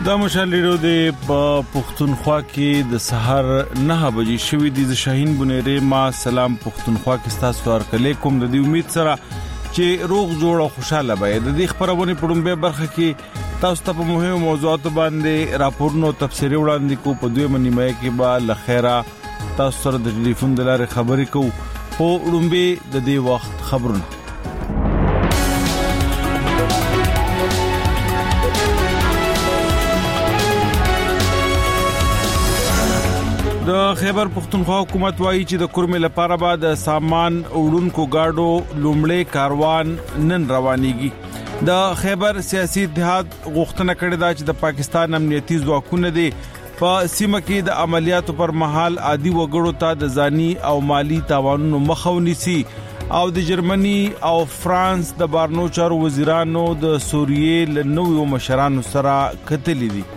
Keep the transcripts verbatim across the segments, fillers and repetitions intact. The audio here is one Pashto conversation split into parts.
دا مشال لیدو د پښتونخوا کې د سحر نه بجې شوې د شاهین بنيري ما سلام پښتونخوا کې تاسو ورکلې کوم د دې امید سره چې روغ جوړ او خوشاله وي. د دې خبرونه په ډومبه برخه کې تاسو ته په مهمو موضوعات باندې راپورونو تفصیلي وړاندې کو په دوی منیمه کې با لخيره تاسو سره د ټلیفون د لارې خبرې کو په ډومبه د دې وخت خبرونه. د خیبر پختونخوا حکومت وایي چې د کورمې لپاره به د سامان وړونکو گاډو لومړی کاروان نن روانيږي. د خیبر سیاسي اتحاد غوښتنه کړې ده چې د پاکستان امنیتي ځواکونه دي په سیمه کې د عملیاتو پر مهال عادي وګړو ته د ځاني او مالی تاوانونو مخاوني سي او د جرمني او فرانس د بارنو چارو وزیرانو د سوریې له نویو مشرانو سره کتلې دي.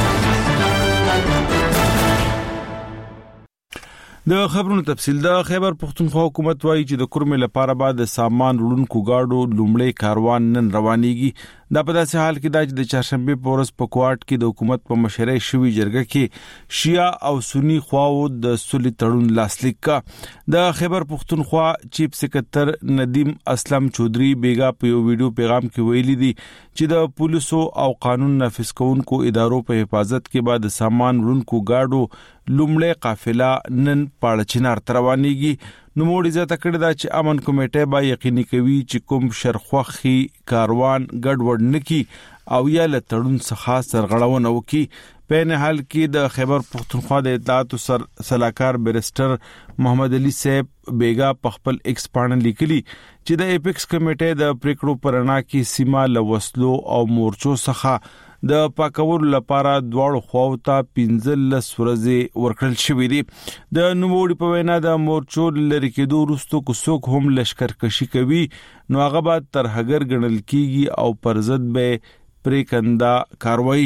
د خبرونو تفصیل. د خیبر پختونخوا حکومت وایي چې د کورمې لپاره به د سامان وړونکو گاډو لومړی کاروان نن روانيږي. دا په داسې حال کې د چهارشنبه په ورځ په کوارټ کې د حکومت په مشرۍ شوی جرګه کې شیعه او سنی خواو د سولې تړون لاسلیک کا. د خیبر پختونخوا چیف سکرټر ندیم اسلم چودري بیگا په یو ویډیو پیغام کې ویلي دي چې د پولیسو او قانون نافذ کوونکو ادارو په حفاظت کې بعد سامان وړونکو گاډو لومړی قافله نن پاړچینار روانيږي. نو موږ عزت کړی دا چې امن کمیټه به یقیني کوي چې کوم شرخوخي کاروان ګډوډ نکي او یا له تړون څخه سرغړونه وکي. په نه حال کې د خیبر پختونخوا د اطلاعات سر سلاکار بیرسټر محمد علي صاحب بیگا په خپل ایکس باندې لیکلي چې د ایپکس کمیټه د پریکړو پرنا کې سیمه لوسلو او مورچو څخه د پاکولو لپاره دواړو خواو ته پنځه لس ورځې ورکړل شوې دي. د نوموړي په وینا د مورچو لری کېدو وروسته کو څوک هم لشکرکشي کوي نو هغه به تر هغر غنل کیږي او پر ضد به پریکندا کاروایی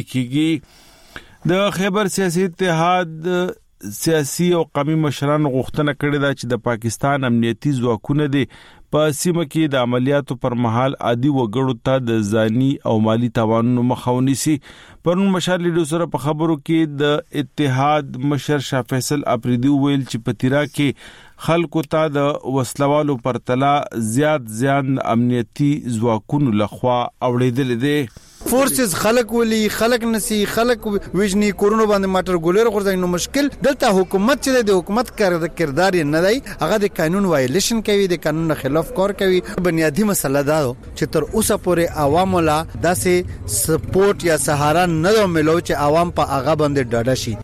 کیږي. د خیبر سیاسي اتحاد سیاسي او قومي مشران غوښتنه کړې ده چې د پاکستان امنیتي ځواکونه دي په سیمه کې د عملیاتو پر مهال عادي وګړو ته د ځاني او مالی تاوانونو مخاوني سي. پرون مشال لیدو سره په خبرو کې د اتحاد مشر شاه فیصل اپریدي ویل چې پتیرا کې خلکو ته د وسلوالو پرتلا زیات زیان امنیتي ځواکونو لخوا اوریدل دي. فورسز خلق ولي خلق نسی خلق وجنی کورونو باندې ماټر ګولر غورځي نو مشکل دلته حکومت چې د حکومت کردار نه دی هغه د قانون وایلیشن کوي د قانون خلاف کار کوي. بنیادی مسله دا چې تر اوسه پورې عوامو لا داسې سپورټ یا سهارا نه ملو چې عوام په هغه باندې ډاډه شي.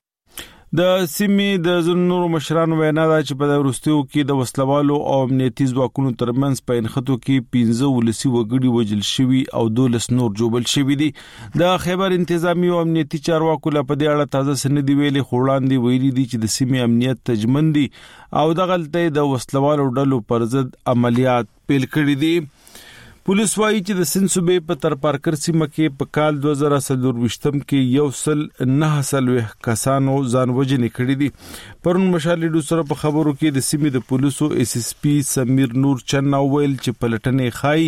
د سیمې د زنورو مشرانو وینا ده چې په ورستیو کې د وسلوالو او امنیتي ځواکونو ترمنځ په انخطو کې پنځه ولسی وګړي وجل شوی او دولس نور جوبل شوی دي. د خیبر انتظامی او امنیتي چارواکو په دې اړه تازه سندې ویلي خوړاندې ویلي دي چې د سیمې امنیت تجمن دي او د غلطۍ د وسلوالو ډلو پر ضد عملیات پیل کړي دي. پولیس وایي چې د سند صوبې په تر پارکر سیمه کې په کال دوه زره څلورويشتم کې یو سل نه سلوي کسانو ځان وژنې کړې دي. پرون مشال لیدو سره په خبرو کې د سیمې د پولیسو اس اس پی سمیر نور چنه ویل چې پلټنې خای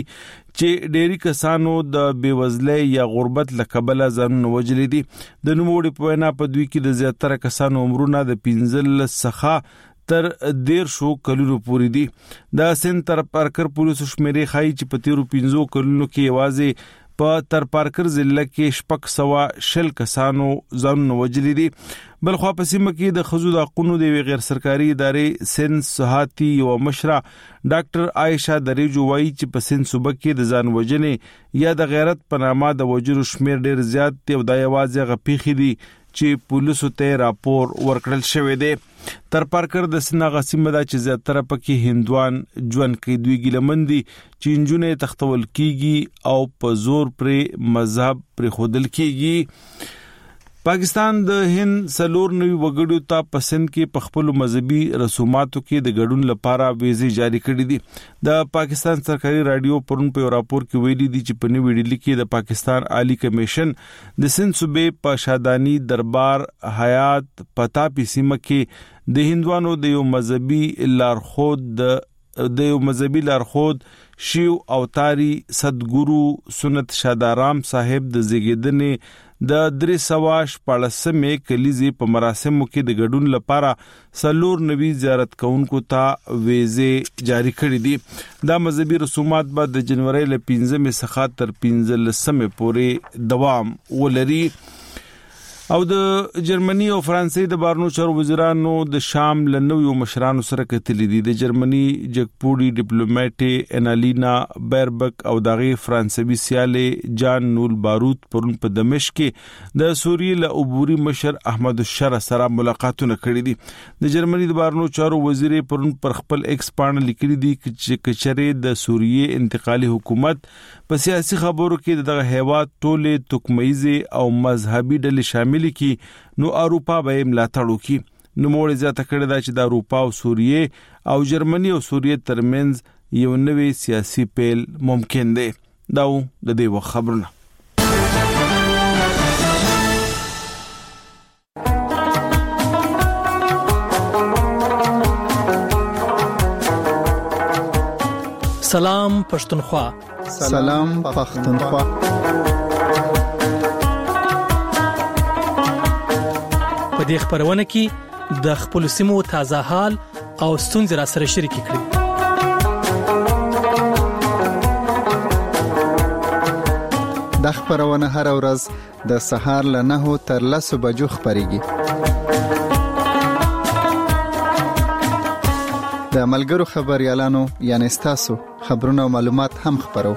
چې ډېری کسانو د بیوزلۍ یا غربت لکبل ځان وژلې دي. د نوموړي په وینا په دوی کې د زیاتره کسانو عمرونه د پنځل څخه تر دیر شو کلونو پوری دي. دا سند تر پارکر پولیسو شمیرې خای چې په تیرو پنځو کلونو کې یوازې په تر پارکر ضلع کې شپږ سوه شل کسانو ځان وژلي دي. بلخوا په سیمه کې د خزو د حقوقو د غیر سرکاري ادارې سند صحاتي او مشره ډاکټر عائشہ دریجو وایي چې په سند صوبه کې د ځان وژنې یا د غیرت په نامه د وجرو شمیر ډیر زیات دی او د یوازې غپیخي دي چې پولیسو ته راپور ورکړل شوی دی. تر پارکر د سنغه سیمه دا چې زیاتره پکې هندوان ژوند کوي دوی ګلمندي چې انجونې تختول کیږي او په زور پر مذهب پر خودل کیږي. پاکستان د هند سلور نوي وګړو ته پسند کې په خپل مذهبي رسوماتو کې د ګډون لپاره ویزې جاری کړې دي. د پاکستان سرکاري رادیو پرون په راپور کې ویلي دي چې په نوې ډیلی کې د پاکستان عالی کمیشن د سند صوبې په شادانی دربار حیات پتاپی سیمه کې د هندوانو د یو مذهبي لارښود د د یو مذهبي لارښود شیو اوتاری صدګورو سنت شادارام صاحب د زیږیدنې د درې سوه شپاړسمې کلیزې په مراسمو کې د ګډون لپاره څلور نوي زیارت کوونکو ته ویزې جاری کړې دي. دا مذهبي رسومات به د جنوري له پنځمې څخه تر پنځلسمې پورې دوام ولري. او د جرمني او فرانسې د بارنو چارو وزیرانو د شام له نویو مشرانو سره کتلې دي. د جرمني جګپوړي ډیپلوماټ انالینا بیربک او دغه فرانسوي سیاله جان نول باروت پرون په دمشق کې د سوریې له عبوري مشر احمد الشرع سره ملاقاتونه کړې دي. د جرمني د بارنو چارو وزیر پرون پر خپل ایکس باندې لیکلي دي چې کچره د سوریې انتقالي حکومت په سیاسي خبرو کې دغه هیواد ټوله توکمایزي او مذهبي ډلې شامل کی نو اروپا به ملاتړ وکړي. نو موږ زیاته کړی دا چې د اروپا او سوریې او جرمني او سوریې ترمنځ یو نوې سیاسي پیل ممکن دی. دا د دې وخت خبرونه. سلام پښتونخوا. سلام پښتونخوا. په دې خبرونه کې د خپل سیمو تازه حال او ستونزې را سره شریک کړئ. د خبرونه هر ورځ د سهار له نهو تر لسو بجو خبريږي. د ملګرو خبريالانو یعنی تاسو خبرونه او معلومات هم خبرو.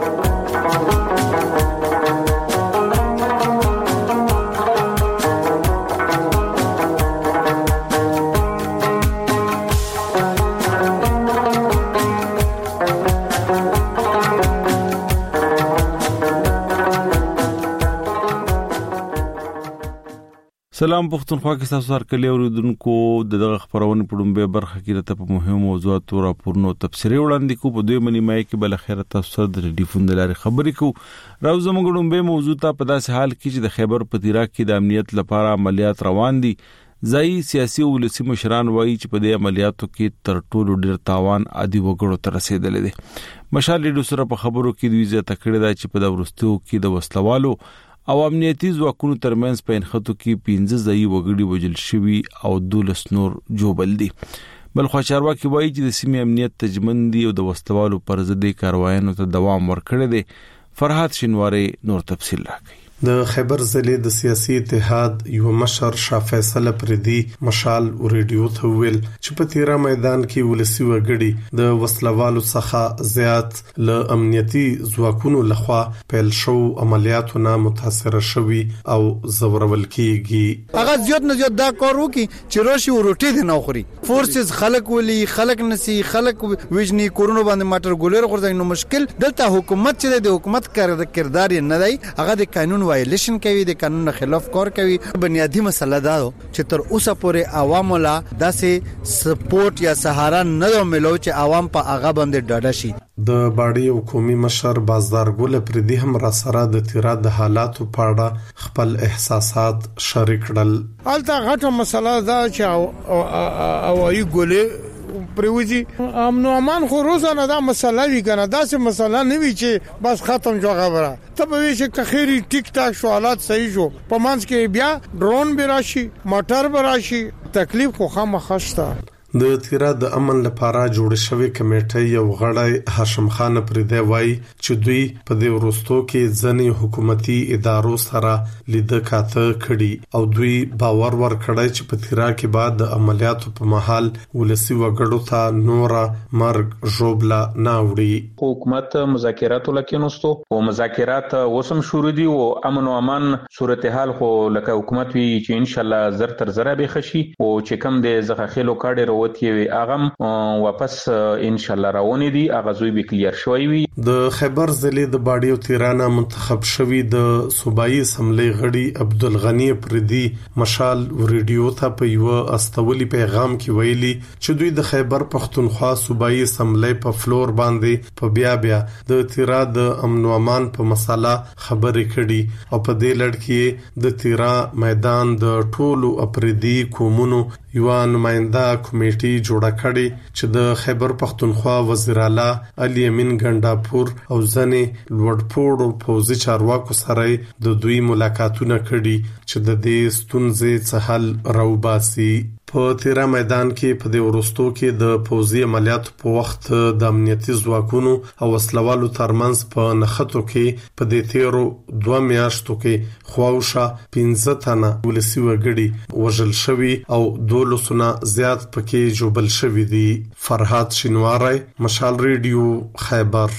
سلام پښتونخوا کې تاسو هر کله اوریدونکو دغه خبرونه په ډومبه برخه کې ته په مهمو موضوعاتو راپورونو تفسیري وړاندې کو. په دوی منی مای کې بل خیره تاسو د ټلیفون د لارې خبرې کو. راو زموږ ډومبه موضوع ته په داسې حال کې چې د خیبر پتیرا کې د امنیت لپاره عملیات روان دي. ځای سیاسي او ولسی مشران وایي چې په دې عملیاتو کې تر ټولو ډیر تاوان عادي وګړو ته رسیدل دي. مشال لیډو سره په خبرو کې دوی زیاته کړی دا چې په د ورستو کې د وسلوالو او امنیتي ځواکونو ترمنځ په انخطو کې پنځه ځای وګړي وجل شوي او دولس نور جوبل دي. بل خو چارواکي وایي چې د سیمې امنیت تجمندي او د وسلوالو پر ضد کاروایانو ته دوام ورکړي دي. فرحات شینواری نور تفصیل راکړي. د خیبر ضلع د سیاسي اتحاد یو مشر شاه فیصل پردي مشال ریډیو ته ویل چې په تیرا میدان کې ولسی وګړي د وسلوالو څخه زیات ل امنیتي ځواکونو لخوا پیل شو عملیاتو نه متاثر شوي او زورول کیږي. هغه زیات نه زیات دا کار وکي چې راشي وروټي دي نه خوري. فورسز خلک ولي خلک نسی خلک وجني کورونو باندې ماټر ګولر غورځي. نو مشکل دلته حکومت چې د حکومت کردار نه دی هغه د قانون وایلیشن کوي، د قانون خلاف کار کوي. بنیادی مسله دا چې تر اوسه پورې عوامو لا داسې سپورټ یا سهارا نه ملو چې عوام په هغه باندې ډاډه شي. د باډي حکومي مشر بازدار ګل پردي هم را سره د تیرا د حالاتو په اړه خپل احساسات شریک کړل. البته غټه مسله دا چې اوایي ګولې پرويزي امن او امان خو روزانه دا مسله وی کنه. دا څه مسله نه وی چې بس ختم جو خبره. ته به وی چې کخيري ټیک ټاک شو حالات صحیح شو په مانس کې بیا ډرون به راشي موټر به راشي تکلیف خو خامخښته. د تیرا د امن لپاره جوړ شوی کمیټه یو غړی هاشم خان پردی وای چې دوی په دې ورستو کې ځنی حکومتي ادارو سره لید کاته کړي او دوی باور ور کړی چې په تیرا کې بعد د عملیاتو په محل ولسی وګړو ته نورا مرګ جوبلا ناوړي. حکومت مذاکرات لکینوستو او مذاکرات وسم شروع دي او امن او امان صورتحال خو لکه حکومت وی چې ان شاء الله زر تر زر به خشي او چې کم د زغخیلو کاډر وتی وي اغم واپس ان شاء الله راونی دي اغازوی به کلیر شوی وي. د خیبر ضلع د باډي او تیرانه منتخب شوی د صوبایي اسمبلی غړي عبدالغنی پردي مشال ریډیو ته په یو استولي پیغام کې ویلي چې دوی د خیبر پښتونخوا صوبایي اسمبلی په فلور باندې په بیا بیا د تیرا د امن او امان په مسله خبرې کړي او په دې لړ کې د تیرا میدان د ټولو اپریدي کومونو یو نماینده کمیټه کمیټي جوړه کړې چې د خیبر پختونخوا وزیر اعلی علي امین ګنداپور او ځنې لوړپوړو پوځي چارواکو سره د دوی ملاقاتونه کړي چې د دې ستونزې څخه حل راوباسي. په تیرا میدان کې په دې ورستو کې د پوځي عملیاتو په وخت د امنیتي ځواکونو او وسلوالو ترمنځ په نښتو کې په دې تیرو دوه میاشتو کې خواوشا پنځه تنه ولسی وګړي وژل شوي او دولسونه زیات پکې جوبل شوي دي. فرحات شینواری، مشال ریډیو، خیبر.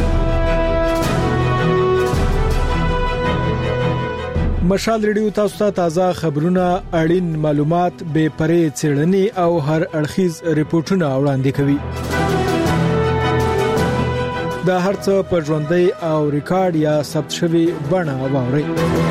مشال ریډیو تاسو ته تازه خبرونه، اړین معلومات، بې پرې څېړنې او هر اړخیز ریپورتونه وړاندې کوي. دا هرڅه په ژوندۍ او ریکارډ یا ثبت شوی بڼه واورئ.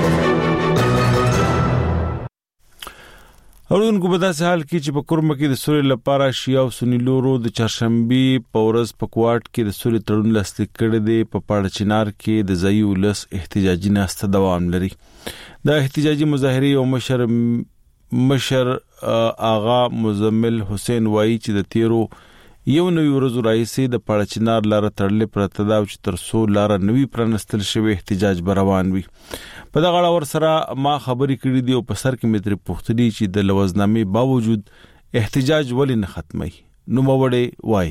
اوردونکو په داسې حال کې چې په کورم کې د سولې لپاره شیعه او سنی لورو د چهارشنبه په ورځ په کوټ کې د سولې تړون لاسلیک کړی دی. په پاړه چنار کې د ځای ولس احتجاجي ناسته دوام لري. د احتجاجي مظاهره او مشر مشر آغا مزمل حسین وایي چې د تیرو یو نوی ورځ راځي د پاړه چنار لار تړلې پرته دا چې تر څو لار نوی پرانستل شوی احتجاج بروان وي. په دغه اړه ور سره ما خبرې کړې دي او په سر کې متر پوښتنې چې د لوزنامې باوجود احتجاج ولې نه ختمي. نو موړې وای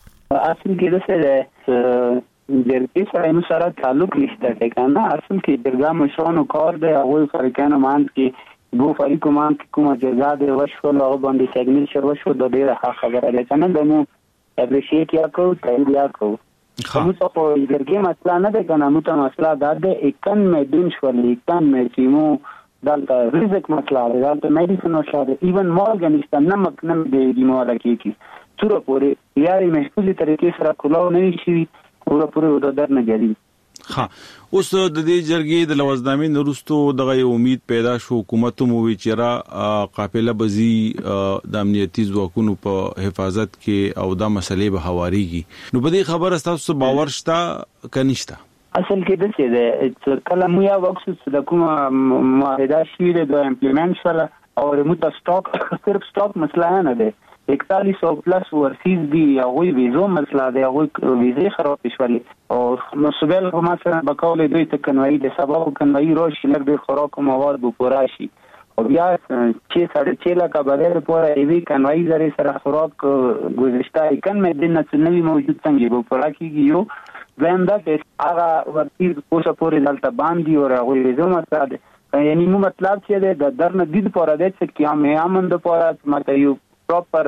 اصل کې د سره جرګې سره نو سره تعلق نشته کنه. اصل کې جرګه مشرانو کار دی. هغه فرقانه مان کې دو فریقو مان کې کومه جزا ده وشو هغه باندې سیګنل شر وشو د ډیره خبره ده کنه. دمو اپریشیټ یا کو تایید یا کو نو څه په جرګې مسله نه ده کنه. نو ته مسله ده اکن مې دین شولې اکن مې سیمو دلته رزق مسله ده. دلته میډیسن مسله ده. ایون مورګانیسټ نمک نم دی دیموله کې تر پورې یاري محفوظ طریقې سره کولاو نه شي پورا پورا د در نه جاری. ها اوس د دې جرګې د لوزنامې نورستو دغه امید پیدا شو حکومت مو وی چیرې قافله بزی د امنیتي ځواکونو په حفاظت کې او دا مسلې به حواریږي. نو په دې خبره تاسو باور شته کنيشته؟ اصل کې د څه ده کله مو یا وکس د کوم معاهده شوی د امپلیمنټ سره او ریموت سٹاک صرف سٹاک مسله نه ده. اکتالیس سو پلس ورسیز دی هغه ویزو مسله ده. هغه ویزه خراب شولې او مسبل هم مثلا بقول دوی ته کنوي د سبب کنوي روش لږ د خوراک مواد بو پورا شي او بیا چې ساړه چې لا کبره پورا ایوي کنوي زری سره خوراک گذشته کن مې د نڅنوي موجود څنګه بو پورا کیږي. یو زنده چې هغه ورتي پوسه پورې دلته باندې او هغه ویزو مسله ده. یعنی مو مطلب چې د درنه د پورا د څه کې هم امن د پورا مته یو پراپر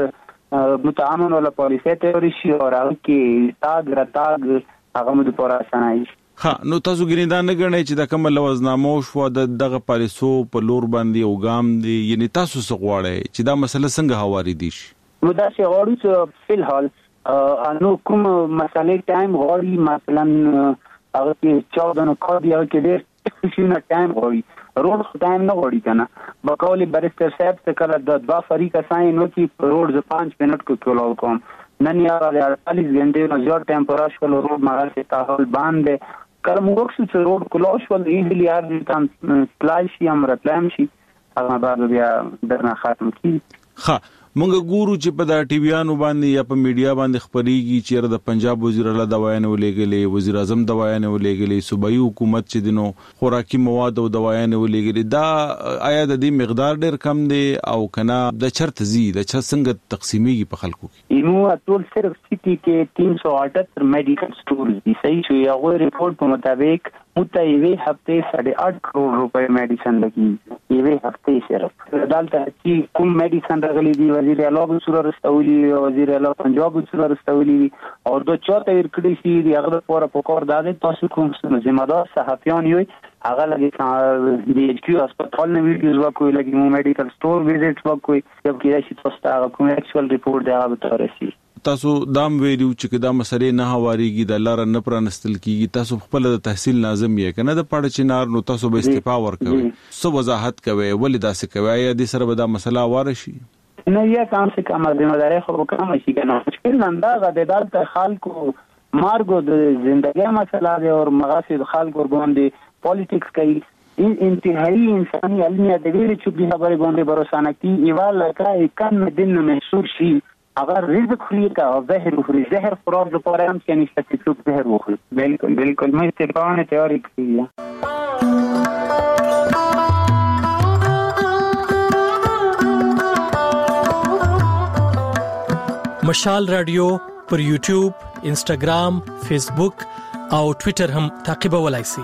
متعامل ولا پالیسي تیوري شي او هغه کې تاګ راتاګ هغه مو د پورا سنای. ها نو تاسو ګینه دا نه غنئ چې د کوم لوزنامو شو د دغه پالیسو په لور باندې او ګام دي یعنی تاسو څه غواړئ چې دا مسله څنګه حواري دي شي؟ نو دا چې غواړو چې په الحال انو کوم مسلې ټایم غواړي مثلا هغه کې چودن کو دی او کې ډېر شینه ټایم غواړي روډ ټایم نه غواړي کنه. بقول بریسټر صاحب څخه کله د دوا فریقه ساين نو چې روډ ز پانچ منټ کو کولو کوم نن یا اړتالیس غنټې نو زیات ټمپریچر کولو روډ مغال سے تاحول باندې کله موږ څه روډ کولو شو ایزلی ار تم سلای شي امر پلان شي هغه بعد بیا درنه ختم کی. ها مونږ ګورو چې په دا ټي ویانو باندې یا په میډیا باندې خبريږي چې د پنجاب وزیر اعلی دوايانو ولېګلې وزیر اعظم دوايانو ولېګلې صوبایي حکومت چې دینو خوراکي مواد او دوايانو ولېګلې دا آیا د دې مقدار ډېر کم دی او کنه د چرته زی د چا څنګه تقسیمېږي په خلکو کې؟ اینو ټول صرف سيټي کې تین سو اٹھتر میډیکل سٹورز دي. صحیح شو یو ریپورت په مطابق متایوي هفته ساڑھے آٹھ کروڑ روپے میډیسن لګي یوه هفته صرف دالته چې کوم میډیسن راغلي دي وزیر اعلی سره رسولي وزیر اعلی پنجاب سره رسولي او د چاته ورکړي شي دی هغه پورا پکور داده تاسو کوم ذمہ دار صحافیان یو هغه لګي دی ایچ کیو هسپتال نه ویډیوز وکوي لګي مو میډیکل سٹور ویزټ وکوي یو کې شي تاسو ته کوم اکچوال ریپورت دی هغه به ترسي. تاسو دام ویډیو چې دا مسلې نه حواریږي د لار نه پرانستل کیږي تاسو خپل د تحصیل لازم یې کنه د پاړه چنار نو تاسو به استعفا ورکوي سو وضاحت کوي ولې دا څه کوي یا د سره به دا مسله واره شي نه یا کم سے کم د مداري خو کوم شي کنه مشکل نندا غد د خلکو مارګو د ژوندۍ مسله دی او مغاسل خلکو باندې پالیټکس کوي این انتهایی انسانی علمی ادبی چوب دی خبر باندې برسانکی ایواله کا کم دین محصور شي اگر رزق خوري کا او زهر خوري زهر خوراب لپاره هم چې نشته څوک زهر وخوري بالکل بالکل مې استفانه تیاری کړی. مشال رادیو پر یوټیوب، انسټاګرام، فیسبوک او ټوئیټر هم تعقیبولای شئ.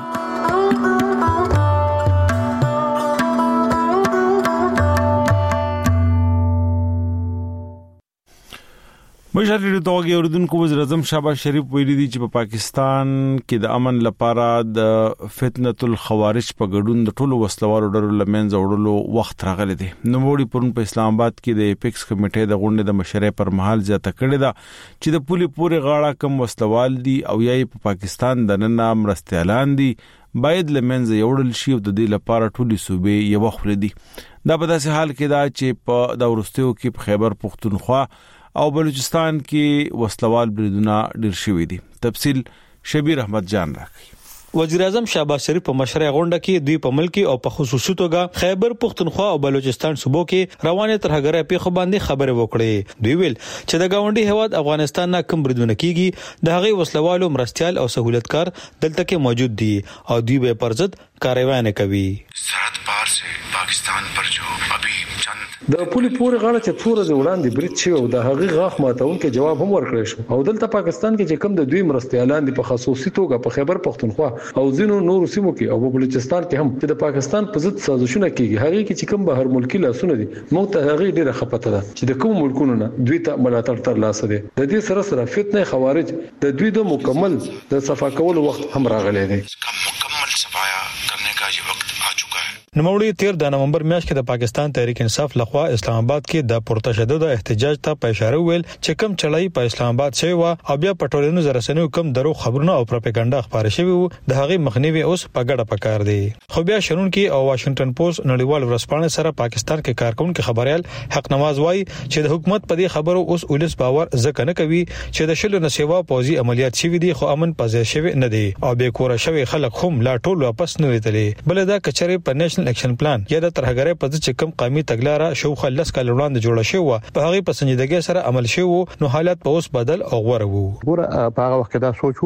مشر ډیټوګي اوردونکو وزیر اعظم شهباز شریف ویلي دي چې په پاکستان کې د امن لپاره د فتنه الخوارج په ګډون د ټولو وسلوالو ډلو لمنځه وړلو وخت راغلی دی. نوموړي پرون په اسلام آباد کې د ایپکس کمیټې د غونډې د مشرۍ پر مهال زیاته کړې ده چې د پولي پورې غاړه کم وسلوال دي او یې په پاکستان د نن مرستيالان دي باید لمنځه وړل شي او د دې لپاره ټولي صوبې یو خپل دي. دا په داسې حال کې دا چې په د ورستیو کې په خیبر پختونخوا او بلوچستان کې وسلوال بریدونه ډیر شوي دي. تفصیل شبیر احمد جان راکړي. وزیر اعظم شهباز شریف په مشرۍ غونډه کې دوی په ملکی او په خصوصي توګه خیبر پختونخوا او بلوچستان صوبو کې روانه ترهګرۍ په خو باندې خبرې وکړې. دوی ویل چې د گاونډي هواد افغانستان نه کم بریدونه کیږي د هغه وسلوالو مرستيال او سہولتکار دلته کې موجود دي او دوی به پرځد کاروای نه کوي. سرحد پار سے پاکستان پر جو ابھی چند د پولي پورې غاړه چې څوره د وړاندې برید شي او د هغه غاخ ماتون کې جواب هم ورکړی شو او دلته پاکستان کې چې کم د دوی مرستيالان دي په خصوصي توګه په خیبر پختونخوا او ځینو نورو سیمو کې او په بلوچستان کې هم چې د پاکستان په ضد سازشونه کیږي هغه کې چې کم بهر ملکی لاسونه دي موږ ته هغه ډیره خپته ده چې د کوم ملکونو نه دوی ته ملاتړ تر لاسه دي. د دې سره سره فتنه خوارج د دوی د مکمل د صفا کولو وخت هم راغلی دی. مکمل صفایا کرنے کا یہ وقت آ چکا ہے. نوموړي تیر د نومبر میاشت کې د پاکستان تحریک انصاف لخوا اسلام آباد کې د پرتشدد احتجاج ته په اشاره ویل چې کم چړای په اسلام آباد شوی و او بیا پټولینو زرسنیو کم درو خبرونه او پروپاګاندا خبره شوی وو د هغه مخنیوي اوس په ګډه پکار دی. خو بیا شرون کې او واشنگټن پوسټ نړیوال ورسپانې سره پاکستان کې کارکونکو خبريال حق نواز وایي چې د حکومت په دې خبرو اوس ولس باور ځکه نه کوي چې د شلو نسوا پوزي عملیات شوی دي خو امن پځې شوی نه دی او به کور شوی خلک هم لا ټول واپس نه لیدلې بل دا کچره په نېشنل اکشن پلان یا د ترهګرۍ په ځکه کم قومي تګلارې شو خلص کال وړاندې جوړه شو په هغه په سنجیدګۍ سره عمل شو نو حالت په اوس بدل او غوړ وو. ګوره په هغه وخت دا سوچو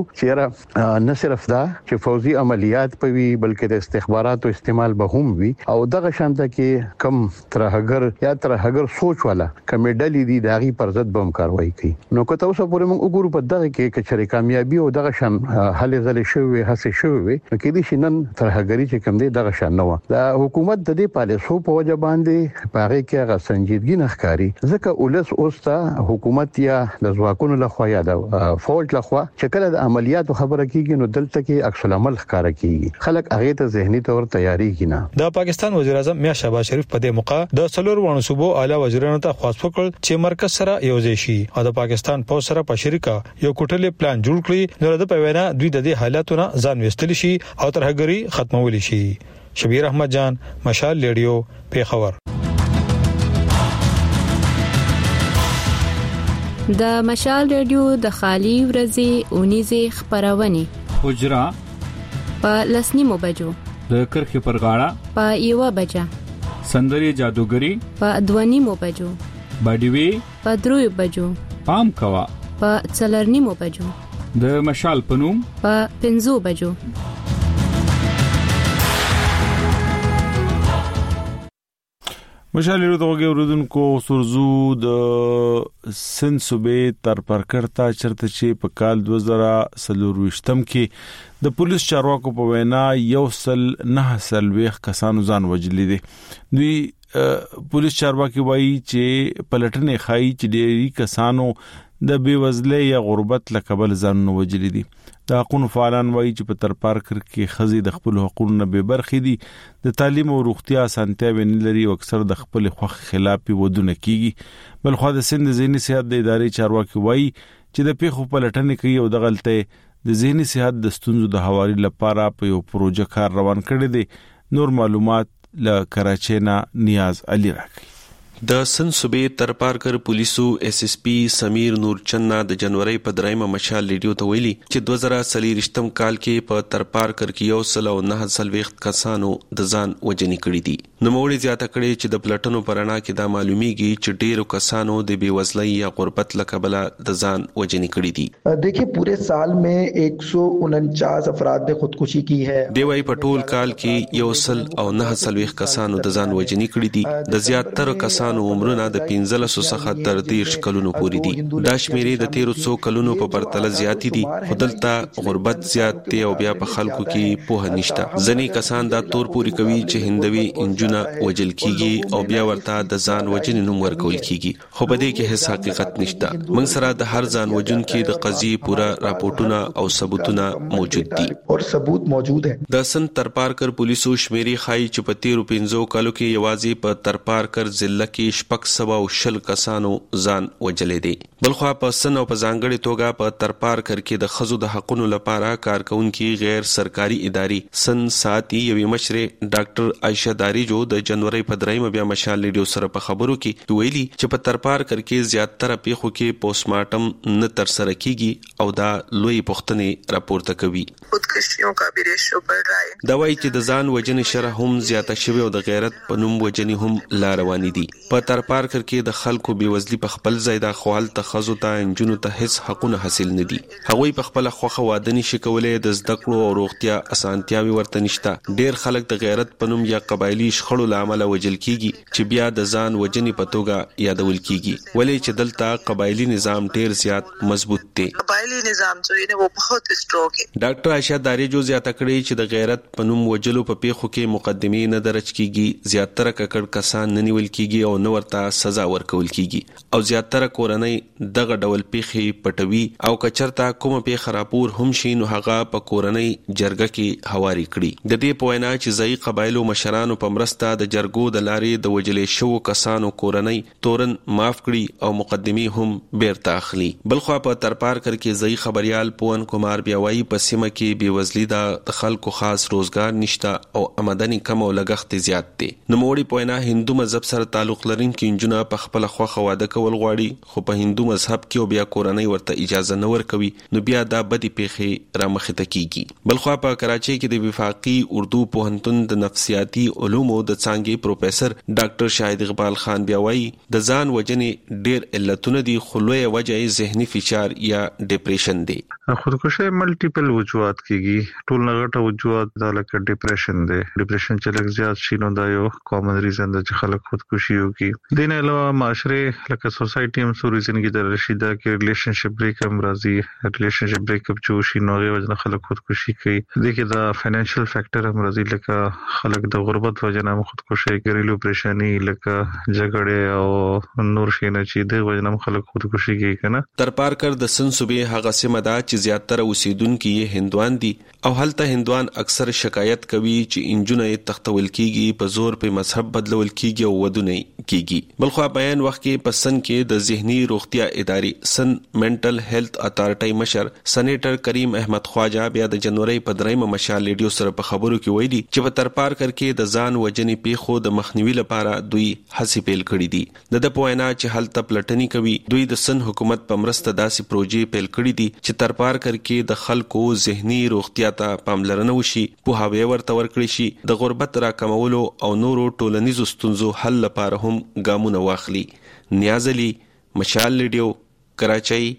چې نه صرف دا چې فوزي عملیات پوي بلکې د استخباراتو استعمال به هم وي او دغه شانته کې کم ترهګر یا ترهګر سوچ والا کمیډلې دي داغي پر ضد بم کاروایی کوي. نو که تاسو پورې موږ وګورو په دغه کې کچري کامیابی او دغه شان حل غلې شوی هڅه شوی نو کې دي شنن ترهګری چې کم دي دغه شان نو دا حکومت د دې پالیسو په وجه باندې پاره کې هغه سنجیدګي نخکاری ځکه ولس اوستا حکومت یا د ځواکونو لخوا یا د فوج لخوا چې کله د عملیاتو خبره کیږي نو دلته کې عکس العمل ښکارا کیږي خلک هغه ته ذهني تور تیاری کینا. د پاکستان وزیر اعظم میا شهباز شریف په دې موقع د څلور وانه صوبو اعلی وزیرانو ته خواست وکړ چې مرکز سره یوځای شي او د پاکستان په سره په شریکه یو کوټلې پلان جوړ کړي نو د پیوانه دوی د دې حالاتونو ځان وستل شي او ترهګری ختمول شي. شبیر احمد جان مشال ریډیو پیښور. د مشال ریډیو د خالی ورځې اونیزه خبرونه حجرا په لسنیمو بجو د کرخي پر غاړه په یو بجا سندري جادوګری په دوانیمو بجو باډیوي په دروي بجو پام کوا په څلرنیمو بجو د مشال پنوم په پنځو بجو. مشال ریډیو د اوردونکو سرزو د سن صوبې تر پرکرتا چرته چې په کال دو هزار وشتم کې د پولیس چارواکو په وینا یو سل نه سل ویخ کسانو ځان وجلی دي. دوی پولیس چارواکي وایي چې پلټنې خای چې ډېری کسانو د بیوزلۍ یا غربت لکبل ځان وجلی دي. د حقوقو فعالان وایي چې په تر پارکر کې خزي د خپل حقوقو نه به برخې دي د تعلیم او روغتیا سنتیا ونی لري او اکثر د خپل خوخ خلاف ودونه کیږي. بل خو د سند ذهني صحت د ادارې چارواکي وایي چې د پیښو پلټنې کوي او د غلطه د ذهني صحت د ستونزو د حوالې لپاره په یو پروژه کار روان کړی دی. نور معلومات له کراچۍ نه نیاز علي راکړي. د سن صوبې ترپارکر پولیسو ایس ایس پی سمیر نورچند د جنوري په درېمه مشال ریډیو ته ویلي چې دوه زره څلور کال کې په ترپارکر کې یو سل او نه سلويخت کسانو د ځان وجنې کړې دي. نو موړي زیاته کړې چې د پلټنو پرانا کې دا معلومیږي چې ډیرو کسانو د بیوزلۍ یا غربت لکبله د ځان وجنې کړې دي. देखिए पूरे साल में एक सौ उनचास अफराद ने खुदकुशी की है. دیوای په ټول کال کې یو سل او نه سلويخت کسانو د ځان وجنې کړې دي. د زیاتره کسانو عمرونه د پنځلس څخه تر دیرش کلونو پورې دي. دا شمیرې د تیرو څو کلونو په پرتله زیاتې دي. خدلته غربت زیات دی او بیا په خلکو کې پوهه نشته. ځنې کسان دا تور پوری کوي چې هندوی انجونه وجل کیږي او بیا ورته د ځان وجنې نوم ورکول کیږي، خو په دې کې هیڅ حقیقت نشته. موږ سره د هر ځان وجن کې د قضیې پورا راپورټونه او ثبوتونه موجود دي او ثبوت موجود ہے. د سن ترپارکر پولیسو شمیرې خای چې په تیرو پنځو کالو کې یوازې په ترپارکر ضلع کې شپږ سوه او شل کسانو ځان وجلې دي. بلخوا په سن او په ځانګړي توګه په ترپارکر کې د ښځو د حقوقو لپاره کارکونکي غیر سرکاري ادارې سن ساتي یوې مشرې ډاکټر عائشه داریجو د جنوري په درېمه بیا مشال ریډیو سره په خبرو کې ویلي چې په ترپارکر کې زیاتره پیښو کې پوسټمارټم نه تر سره کیږي او دا لوی پوښتنې راپورته کوي. خودکشیوں کا بھی ریشو بڑھ رہا ہے. دا وایي چې د ځان وجنې شرح هم زیاته شوی او د غیرت په نوم وجنې هم لا روانې دي. په ترپارکر کې د خلکو بیوزلي په خپل ځای د خوال ته خزو ته انجونو ته هیڅ حقونه حاصل نه دي. هغوی په خپل خوخه واده نشي کولای، د زده کړو او روغتیا اسانتیاوي ورته نشته. ډیر خلک د غیرت په نوم یا قبایلی شخړو لامل وجل کیږي چې بیا د ځان وجنې په توګه یادول کیږي، ولې چې دلته قبایلی نظام ډیر زیات مضبوط دی. قبایلی نظام جو ہے وہ بہت سٹرونگ ہے. ډاکټر عائشه داریجو زیاته کړې چې د غیرت په نوم وجلو په پیښو کې مقدمې نه درج کیږي، زیاتره ککړ کسان نه نیول کیږي او نو ورته سزا ورکول کیږي او زیاتره کورنۍ دغه ډول پیښې پټوي او کچرتا کومه پیښه راپور هم شي نو هغه په کورنۍ جرګه کې هواري کړي. د دې په وینا چې ځای قبایلو مشرانو په مرسته د جرګو د لارې د وجلې شو کسانو کورنۍ تورن معاف کړي او مقدمې هم بیرته اخلي. بلخوا په ترپارکر کې ځای خبريال پون کومار بیاوي په سیمه کې بیوزلي د خلکو خاص روزګار نشته او آمدنی کم او لګښت زیات دي. نو موړي په وینا هندو مذهب سره تعلق لرونکي انجونه په خپل خوخه واده کول غواړي، خو په هندو مذهب کې او بیا کورنۍ ورته اجازه نه ورکوي، نو بیا دا بدی پیښې را مخه ته کیږي. بلخوا په کراچۍ کې د وفاقي اردو پوهنتون د نفسیاتي علومو د څانګې پروفیسور ډاکټر شاهد اقبال خان بیا وایي د ځان وجنې ډیر علتونه دي، خو لویه وجه یې ذهني فشار یا ډیپریشن دی. خودکشي ملټیپل وجوهات کیږي، ټول نغټه وجوهات دا لکه ډیپریشن دی. ډیپریشن چې لږ زیات شي نو دا یو کامن ریزن دی چې خلک خودکشي وکړي. دین علاوه معاشره لکه سوسایټي هم سو ریزن کې د رشیدا کې ریلیشنشپ بریک هم راځي، ریلیشنشپ بریک اپ جو شي نو غوښنه خلک خودکشي کوي. د کې دا فینانشل فیکٹر هم راځي، لکه خلک د غربت وجنه هم خودکشي کوي، ریلو پریشانی لکه جګړه او نور شي نه چې د وجنه خلک خودکشي کوي کنه. ترپارکر د سن صوبې هغه سیمه ده چې زیاتره اوسیدونکو یې هندوان دي او هلته هندوان اکثر شکایت کوي چې انجونه تختول کیږي، په زور په مذهب بدلول کیږي او ودونه کیږي. بلخوا بیان وخت کې په سن کې د ذهني روغتیا ادارې سن منټل هیلث اتارټي مشر سېنیټر کریم احمد خواجه بیا د جنوري په درېمه مشال ریډیو سره په خبرو کې ویلي چې په ترپارکر کې د ځان وجنې پیښو د مخنیوي لپاره دوی هڅې پیل کړې دي. د په وینا چې هلته پلټنی کوي، دوی د سن حکومت په مرسته داسې پروژې پیل کړې دي چې ترپارکر کې د خلکو ذهني روغتیا ته پاملرنه وشي، پوهاوی ورته ورکړي شي، د غربت راکمولو او نورو ټولنیزو ستونزو حل لپاره هم ګامونه واخلي. نیاز علي، مشال ریډیو، کراچۍ.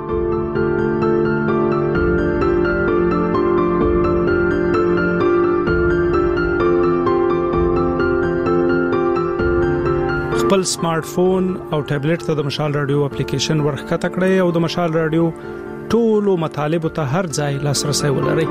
خپل سمارټ فون او ټابلیټ ته د مشال رادیو اپلیکیشن ورخکته کړئ او د مشال رادیو ټولو مطالبه ته هر ځای لاسرسي ولرئ.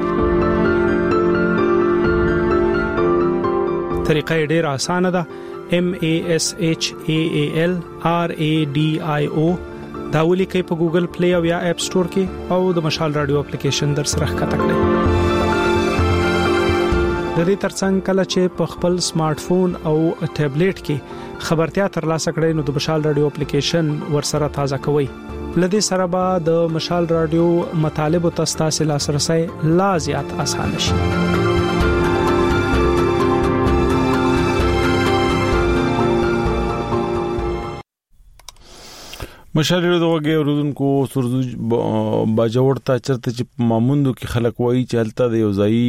طریقه ډیره اسانه ده. M A S H A A L R A D I O دا ولیکئ په ګوګل پلی او یا اپ سٹور کې او د مشال رادیو اپلیکیشن در سره ښکته کړئ. د دې ترڅنګ کله چې په خپل سمارټ فون او ټابلیټ کې خبرتیا ترلاسه کړئ نو د مشال رادیو اپلیکیشن ورسره تازه کوئ. لدې سره به د مشال رادیو مطالب او تاسو لاسرسي لا زیات اسانه شي. مشالې دغه ورودونکو سرزو باجوړ ته چرته چې ماموندو کې خلک وایي چې هلته د یو ځای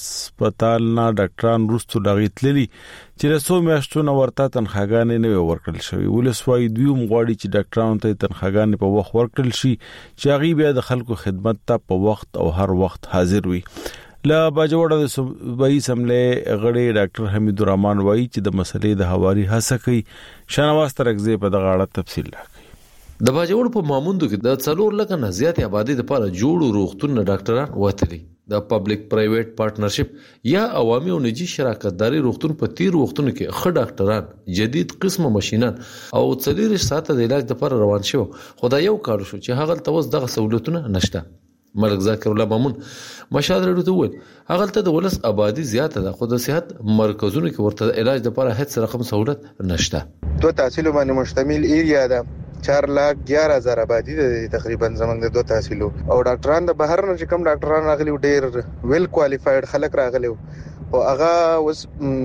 هسپتال نه ډاکټران روستو لاغیتللی چې له څو میاشتو نه ورته تنخواګانې نه ورکړل شوی ولسوي دوی مغواړي چې ډاکټرانو ته تنخواګانې په وخت ورکړل شي چې هغه بیا د خلکو خدمت ته په وخت او هر وخت حاضر وي. لا باجوړ د صوبایي سملې غړي ډاکټر حمید الرحمن وایي چې د مسلې د حوالي هڅه کوي. شنواز ترغزه په دغه اړه تفصیل راکړي. د باجوړ په ماموندو کې د څلور لکه نه زیات آبادی لپاره جوړو روغتون ډاکټران وتلي. د پبلک پرایویټ پارټنرشپ یا عوامي او نجی شراکتداري روغتون په تیر وختونو کې ښه ډاکټران جدید قسمه ماشينان او څلور ساعته د علاج لپاره روان شو. خدای یو کار شو چې هغه توس دغه سہولتونه نشته. ملک ذاکر الله مامون مشهد رډو ته وویل هغه ته د ولس آبادی زیاته ده خو د صحت مرکزونو کې ورته علاج لپاره هیڅ رقم سہولت نشته. دو تحصیل باندې مشتمل ایریا ده چار لاکھ گیارہ ہزار آبادی ده تقریبا زمنګ د دو تحصیلو او ډاکټران د بهر نه چې کم ډاکټران راغلي ډېر ویل کوالیفاید خلک راغلي او هغه وس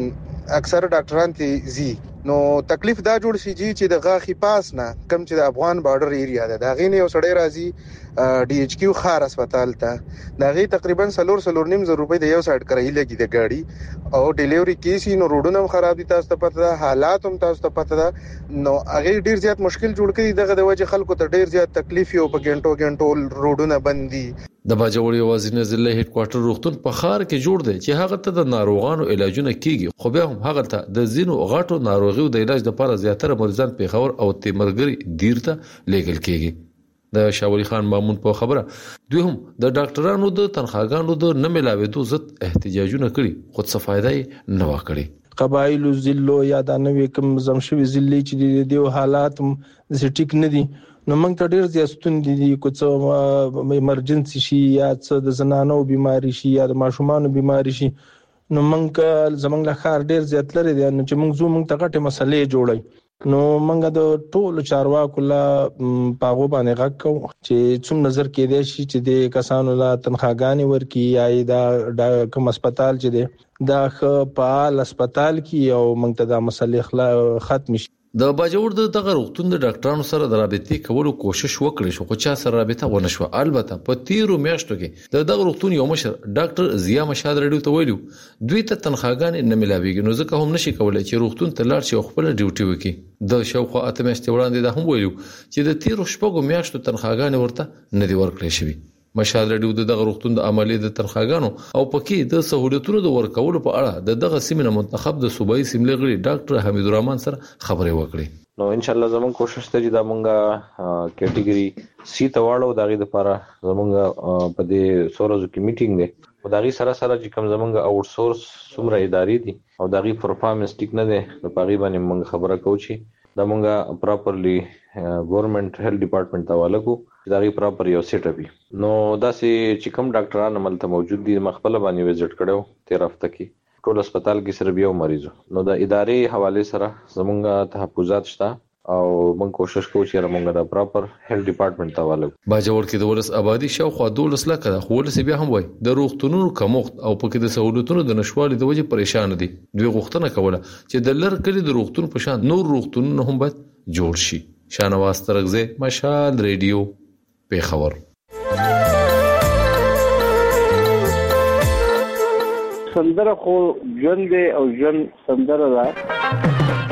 اکثر ډاکټران ته زی نو تکلیف دا جوړ شي چې د غاخي پاس نه کم چې د افغان بارډر ایریا ده دا غینه یو سړی راځي ډي ایچ کیو خار هسپتال ته دا غي تقریبا سلور سلور نیم زر روپۍ د یو سایډ کرای لګي د گاډي او ډیلیوري کیسي نو روډونه خراب دي تاسو ته پته ده حالات هم تاسو ته پته ده نو هغه ډیر زیات مشکل جوړ کړي دغه د وجه خلکو ته ډیر زیات تکلیف یو په ګنټو ګنټو روډونه بندي. د باجوړ یوازینی ضلع هډ کوارټر روغتون په خار کې جوړ دی چې هغه ته د ناروغانو علاجونه کیږي خو بیا هم هغه ته د زینو غاټو ناروغیو د علاج لپاره زیاتره مریضان پیښور او تیمرګری دیرته لیږل کیږي. د شاولی خان مامون په خبره دوی هم د ډاکټرانو د تنخواګانو د نه ملاوېدو ضد احتجاجونه کړي خو څه فائدې نه وکړي. قبایل ضلع یا د نوې کوم زمشوي ضلع چې د دې حالات زټیک نه دي نو موږ ته ډیر زیات ستوندې دي کوڅه ایمرجنسي شي یا څه د زنانو بیماری شي یا د ماشومان بیماری شي نو موږ زمنګ له خار ډیر زیات لري دي نو چې موږ زو موږ ته غټه مسلې جوړي نو موږ د ټولو چارواکو لا پاغو باندې غږ چې څوم نظر کې دي چې د کسانو لا تنخواګانی ورکی یا د کوم هسپتال چې دی دا خپل هسپتال کې او موږ ته د مسلې ختم شي. د باجوړ د دغه روغتون د ډاکټرانو سره د رابطې کولو کوشش وکړي شو خو چا سره رابطه ونه شو. البته په تیرو میاشتو کې د دغه روغتون یو مشر ډاکټر ضیا مشهد رډیو ته ویلو دوی ته تنخواګانې نه ملاويږي نو ځکه هم نشي کولای چې روغتون ته لاړ شي خپل ډیوټي وکړي. د شاوخوا اته میاشتې وړاندې دا هم ویلو چې د تیرو شپږو میاشتو تنخواګانې ورته نه دی ورکړل شوی. مشهد رډیو د دغه روغتون د عملي د تنخواګانو او پکې د سہولتونو د ورکولو په اړه د دغه سیمه منتخب د صوبایي سیملې غړي ډاکټر حمید الرحمن سره خبرې وکړې. نو ان شاء الله زمون کوشش ته چې دا مونږه کټګوري سی ته واړو دغه لپاره زمونږ په دې سورزو کې میټینګ دی او دغه سره سره چې کوم زمونږ آوټ سورس څومره ادارې دي او دغه پرفارمنس ټیک نه دی په پاغي باندې مونږ خبره کوو چې دا مونږه پراپرلی ګورنمنت هیلث ډپارټمنټ ته والګو دغه پراپر یو سیټ اپ نو دا چې چې کوم ډاکټران عملته موجود دي مخبل باندې وزټ کړو تیر هفته کې ټول هسپتال کې صرف یو مریض نو د ادارې حواله سره زمونږه تحفظات شته او موږ کوشش کوو چې موږ د پراپر هیلث ډپارټمنټ ته والو. باجوړ کې د ولس آبادی شاوخوا دولس لکه د خولس بیا هم وای د روغتونونو کمښت او پکې د سہولتونو د نشوالي د وجې پریشان دي. دوی غوښتنه کوله چې د لر کلی د روغتون په شان نور روغتونونه هم باید جوړ شي. شانواز ترغزه مشال ریډیو پیښور. سندره خو ژوند دی او ژوند سندره ده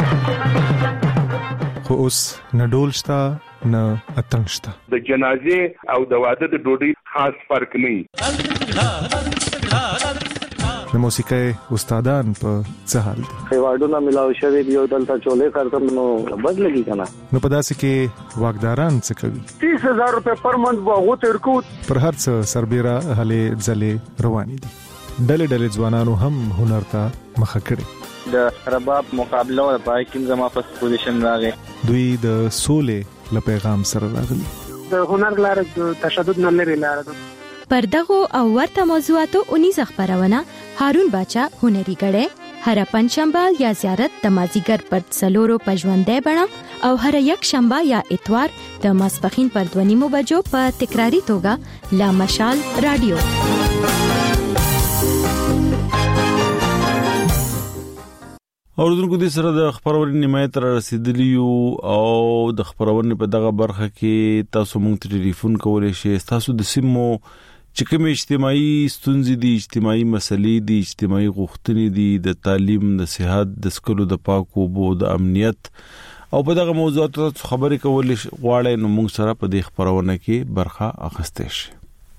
خو اوس نه ډول شته نه اتڼ شته. د جنازې او د واده د ډوډۍ خاص فرق نه د موسیقۍ استادان په څه حال دي؟ ایوارډونه ملاو شوی دی او دلته چولې کارتم نو بد لګي کنه. نو په داسې کې واګداران څه کوي؟ تیس هزار روپے پر منث وغو تیر کو پر هر څه سربېره هلې ځلې روانې دي. ډلې ډلې ځوانانو هم هنر ته مخه کړي. د رباب مقابله او پای کې زما په پوزیشن راغی. دوی د سولې له پیغام سره راغلي. د هنر لاره د تشدد نه لري لاره ده. پردغو او ورته موضوعاتو اونیز خبرونه هارون باچا هنري غړې هر پنځشنبه یا زیارت د مازیګر پر څلورو پژوندې بڼه او هر یک شنبه یا اتوار د ماسپخین پر دونیمو بجو په تکراری توګه لا مشال رادیو. اوردونکو د سره د خبرونې حمایت را رسیدلی او د خبرونې په دغه برخه کې تاسو مونږ ته ټلیفون کولای شئ. تاسو د سیمو چې کوم اجتماعي ستونزې دي، اجتماعي مسلې دي، اجتماعي غوښتنې دي، د تعلیم، د صحت، د سکلو، د پاکو اوبو، د امنیت او په دغه موضوعاتو خبرې کولای غواړئ نو مونږ سره په دې خبرونه کې برخه اخیستئ شئ.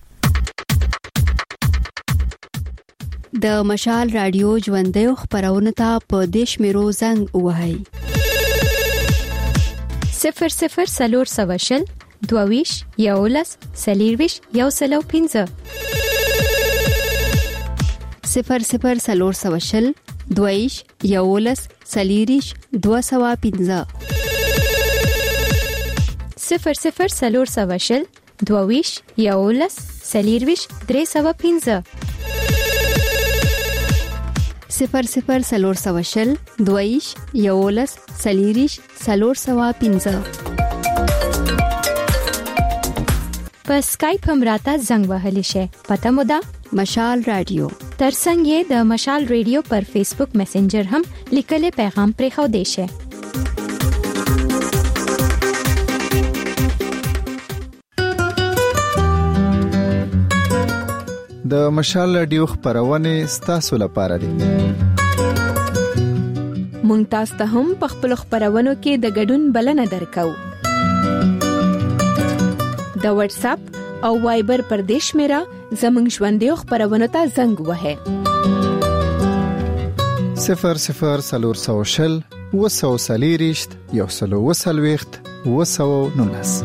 د مشال رادیو ژوندۍ خبرونه ته په دیش میرو زنګ وهاي صفر صفر سلور سواشل دوویش یولس سلیرویش یو سلو پینزه صفر صفر سلور سواشل دوویش یولس سلیریش دو سوا پینزه صفر صفر سلور سواشل دوویش یولس سلیرویش درې سوا پینزه صفر صفر سلور سواشل دویش یولس سلیریش سلور سوا پینزه. په سکایپ هم راته زنګ وهلی شي. پته مو ده مشال رادیو. ترڅنګ یې د مشال رادیو پر فیسبوک میسنجر هم لیکل پیغام پرې خو دی شي. د مشال رادیو خبرونه ستاسو لپاره دي. مونږ تاسو ته هم په خپل خبرونو کې د ګډون بلنه درکو. د واتس اپ او وایبر پر دیش میرا زمنګ ژوندۍ خبرونه ته زنګ وهه صفر صفر سلور سوشل وسو سلیریشت یو سلو وسلويخت وسو نونس.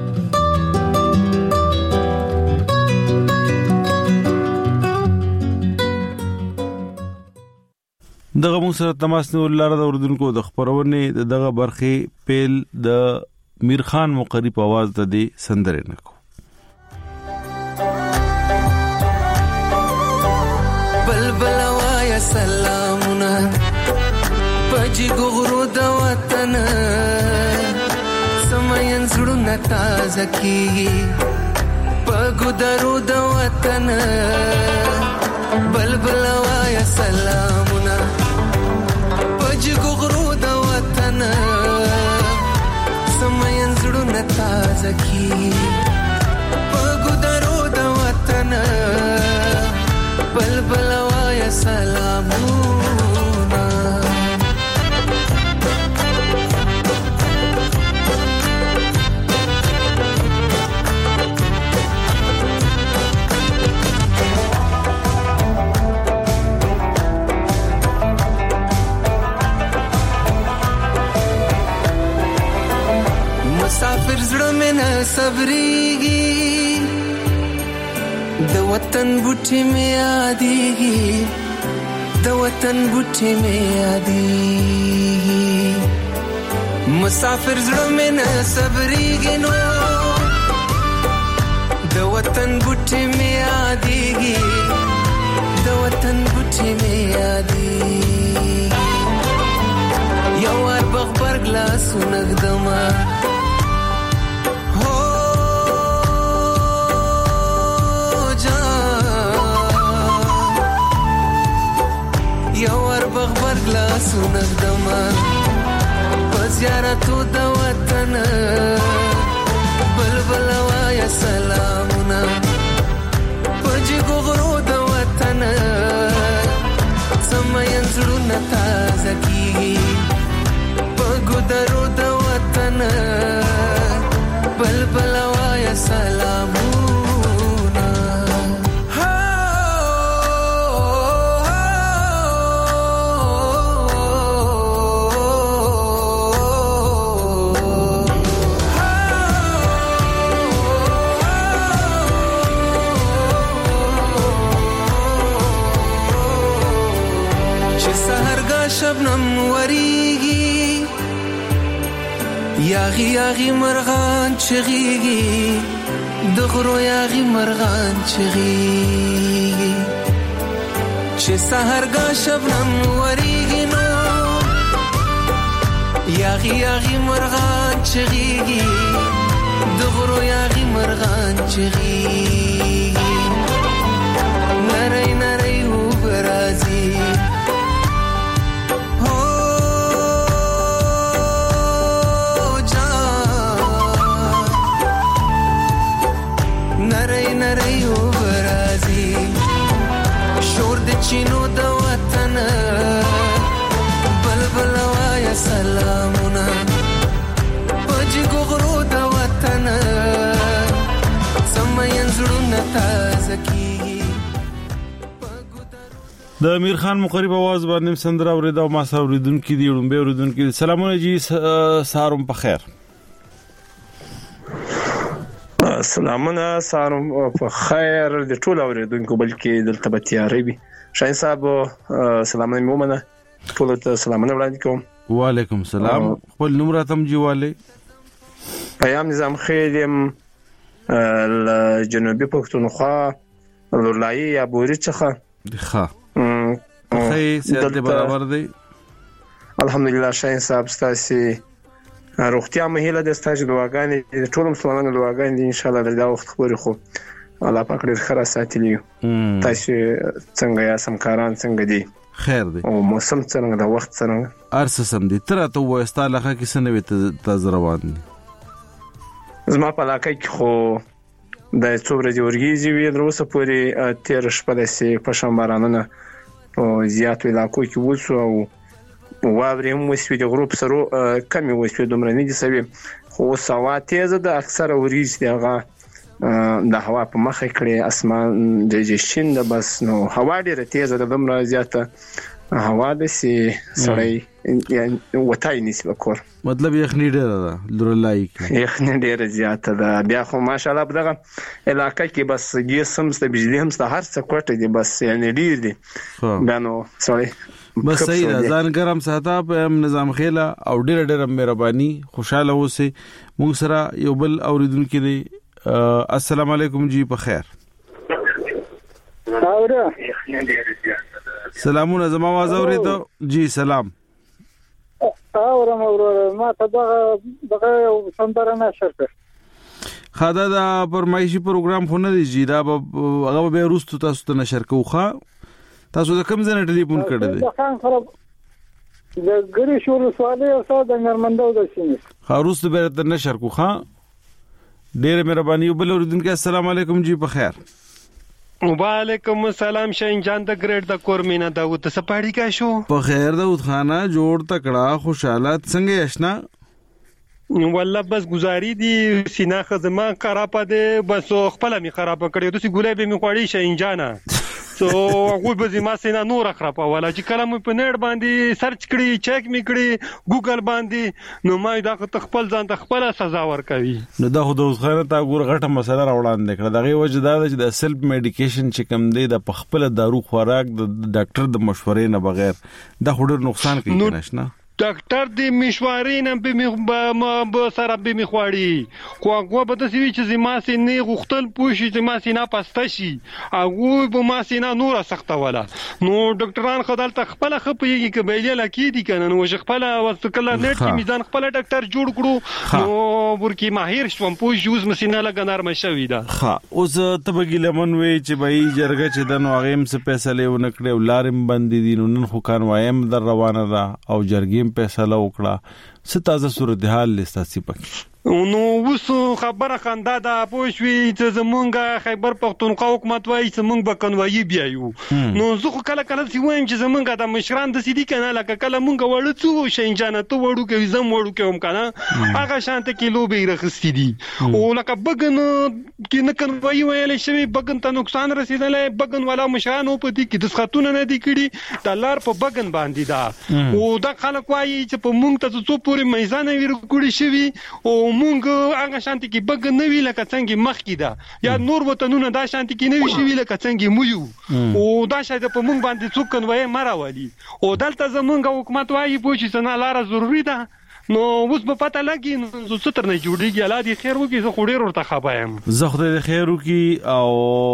دغه مو سره تماس نه ولر د اردوونکو د خبرونه دغه برخه پیل د میر خان مقری په आवाज د دې سندره نکو. بلبل وایا سلامونه پجی ګورو د وطن سمین زړونه تازه کیږي پګو درو د وطن بلبل وایا سلامونه پجی ګورو د وطن سمین زړونه تازه کیږي پګو درو د وطن بلبل وایا سلامونه مسافر زړه مې نه صبرېږي د وطن بوټي مې یادېږي د وطن بوټي مې یادېږي مسافر زړه مې نه صبرېږي نو د وطن بوټي مې یادېږي د وطن بوټي مې یادېږي یو وار بغبرګ لاسونه ږدمه بغبر گلاسو نگدما پزیارتو دا وطن بلبل وایا سلامونا پجی گغرو دا وطن سمین زړونه تازه کیږي پګو درو دا وطن بلبل وایا سلامونا شبنم وریږي یاغي یاغي مرغان چغيږي دغرو یاغي مرغان چغيږي چې سحرګه شبنم وریږي نو یاغي یاغي مرغان چغيږي دغرو یاغي مرغان چغيږي نری نری و برازي چینو د وطن بلبل وایا سلامونه پجی ګغرو د وطن سمین زړونه تازه کیږي. د امیر خان مقرب आवाज باندې سندره اوریدا او ما سره اوریدونکو دی وړمبه اوریدونکو سلامونه جی سهارم په خیر. سلامونه سهارم په خیر د ټول اوریدونکو بلکې دلته به تیارې وي. شاهین صاحب سلامونه مومنه ټول ته سلامونه وړاندې کوم. وعلیکم السلام. خپل نوم راتم جیواله پیام نظام خیلم ل جنوبي پښتونخوا لورلای یا بوري څخه ښه خې سیاست برابر دی الحمدلله. شاهین صاحب ستاسو روغتیا مهاله د ستاسو دواګانې د ټول مسلمانانو دواګانې ان شاء الله د وخت خبرې خو الله پاک دې خره ساتلی. تاسو څنګه یا سمکاران څنګه دي؟ خیر دی. او موسم څنګه د وخت څنګه ارس سم دي تر ته وستاله کې سنوي تاسو روان دي؟ زما په علاقه کې خو د څومره دی ورګیږي وی دروسه پوری تیر شپه د سي په شمبارانه او زیات علاقو کې وڅو او واوري هم وسوي د غروب سره کمی وسوي دومره نه دي سوي خو سوا تیز د اکثر ورګیږي دغه د هوا په مخه کړي اسمان د جشین د بس نو هوا ډیره تیز ده دومره زیاته هوا د سي سړی یعنی وتاي نسبه کور مطلب یخنی ډیره ده لورلای یخنی ډیره زیاته ده بیا خو ماشاءالله بدغه علاقه کې بس جسم ست بجلی هم ست هر څه کوټه دي بس یعنی ډیر دي بانو سوري بس صحیح ده ځان ګرم ساته په نظام خیله او ډیره ډیره مهرباني خوشاله اوسئ. موږ سره یو بل اوریدونکو دی. السلام علیکم جی په خیر. اوره سلامونه زما आवाज اوریدو جی سلام. اوره اوره ما ته دغه دغه سندره نشر کړ. خاطر دا پرمایشي پروګرام خو نه دی جی دا هغه به روستو تاسو ته نشر کوخه. تاسو د کوم ځای ټلیفون کړی دی؟ د خان خراب د ګری شور سواله او ساده نرمندو د سینې. خاروست به تر نشر کوخه. ډېر مهرباني وبل اوریدونکو السلام علیکم جی په خیر. وعلیکم السلام شاهین جان د ګریډ د کورمینا داوود سپاړی کا شو په خیر داوود خانه جوړ تکړه خوشاله څنګه آشنا والله بس گزاري دي سینا خزما خراب ده بس خپل می خراب کړی دوی ګولې به می خوړی شاهین جانا سو هغه به زما سینا نور خراب ولا چې کلم په نړ باندې سرچ کړی چیک می کړی ګوګل باندې نو ما دا خپل ځان ته خپل سزا ورکوي. نو دا خو د اوسخانه تا ګور غټه مسله راوړاندې کړه دغه وجه دا چې د سلف میډیکیشن چې کم دی د خپل دارو خوراک د ډاکټر د مشورې نه بغیر دا خوري نقصان کوي نشنه. ډاکټر دې مشورې نه به سره به مخواړي خو هغه به د سوي چې زما سي نه غختل پوښي چې ما سي نه پسته شي هغه به ما سي نه نور سخته ولا نو ډاکټران خدای ته خپل خپيږي کې بیلې لکې دي کنه نو خپل وسکله نت کې میزان خپل ډاکټر جوړ کړو نو ورکی ماهر شوم پوښ یوز مسینه لګ نرم شوی دا ها اوس ته بګیلمن وی چې بای جرګه چې د نو هغه هم څه فیصله ونکړي ولارم باندې دي نو نن خو کان وایم در روانه ده او جرګې فیصله وکړه څه تازه صورتحال لستاسي پکې نو وسو خبره خندا دا پوښوي چې زمونږه خیبر پختونخوا حکومت وایي چې مونږ به کنوایي بیايو نو زه خو کله کله سی وایم چې زمونږه د مشران د سیدی کنه لکه کله مونږ وړو څو شینجانه ته وړو کې زم وړو کې هم کنه هغه شانته کې لوبي رخصتي دي او لکه بګن کې نه کنوایي ویل شي بګن ته نقصان رسیدلې بګن والا مشران په دې کې د خاتون نه دي کړي د لار په بګن باندې دا او دا خلک وایي چې په مونږ ته څو پورې میزان ویل کړی شي او مونږ هغه شانتي کې بګ نه وی لکه څنګه مخ کې دا یا نور وطنونه دا شانتي کې نه وی شي لکه څنګه مو یو او دا شاید په مونږ باندې څوک کنوي مراولي او دلته زمونږ حکومت وایي پوه چې سنا لار ضروری ده نو اوس په پته لګي نو ستر نه جوړیږي الله دې خیر وکړي زه خوري ورته خبایم زه خدای خیر وکړي او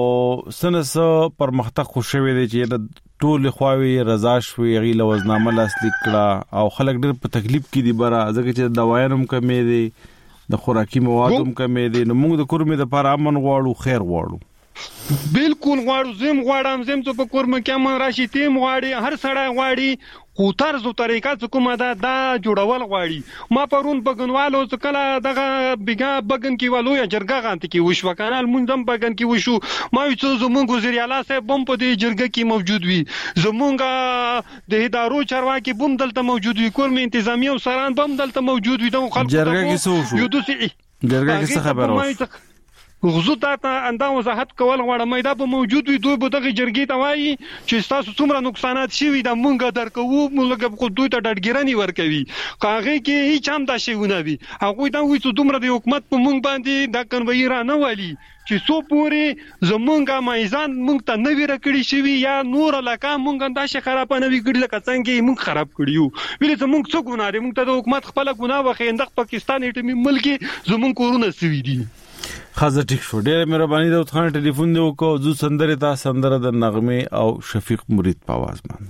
سنس پرمختګ خوشوي دي چې ټول خواوي رضا شوي غي لوزنامه لاسلیک کړه او خلک ډېر په تکلیف کې دي برا ځکه چې دوايانم کمې دي د خوراکي موادم کمې دي نو موږ د کورمې د لپاره امن غواړو خیر غواړو بالکل غواړو زم غواړم زم ته په کورم کې من راشي تیم غواړي هر سړی غواړي خو طرز او طریقه کومه ده دا جوړول غواړي. ما پرون بګنوالو کله دغه بیګا بګن کې والو یا جرګه غانت کې وشو کانال مونږ هم بګن کې وشو ما یو څه زمونږ وزیر اعلی صاحب بم په دې جرګه کې موجود وي زمونږ د ادارو چارواکي بم دلته موجود وي کورم انتظامیه او سران بم دلته موجود وي د خلکو جرګه کې څه وشو جرګه کې څه خبره غوښتو ته انده وضاحت کول غواړم دا به موجود وي دوی به دغه جرګې ته وایي چې تاسو څومره نقصانات شوي د مونږ درکو مونږ خو دوی ته ډډګرانی ورکوي کاغه کې هیڅ هم دا شیونه وي هغه دا وایي چې دومره د حکومت په مونږ باندې دا کنوي را نه والي چې څو پورې زمونږه مایزان مونږ ته نوی راکړي شوی یا نور علاقه مونږ انداشه خراب نه وی کړی لکه څنګه مونږ خراب کړیو ویل چې مونږ څه ګناه لري مونږ ته د حکومت خپل ګناه وخیندق پاکستان ایټمی ملک زمونږ کورونه سوي دي. خازه ټیک شو ډېر مهرباني د خان ټلیفون دی وکاو زو سندره تا سندره د نغمه او شفیق مرید په आवाज باندې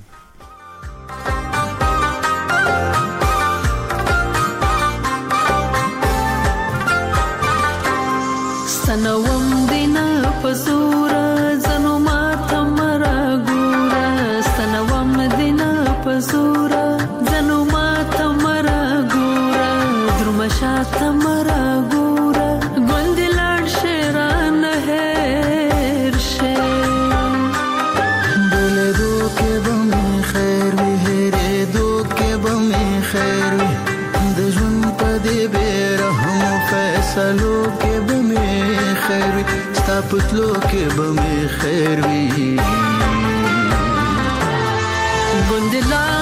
سنوم دینا پزورا زنو ماته مرا ګورا سنوم دینا پزورا زنو ماته مرا ګورا درمشاته مرا ګورا ګوندلان شیران هر شه بوله دو کې بم خیر وی هره دو کې بم خیر وی د ژوند په دې بیرهم فیصلو کې بم خیر وی ستا پتلو کې بم خیر وی ګوندلان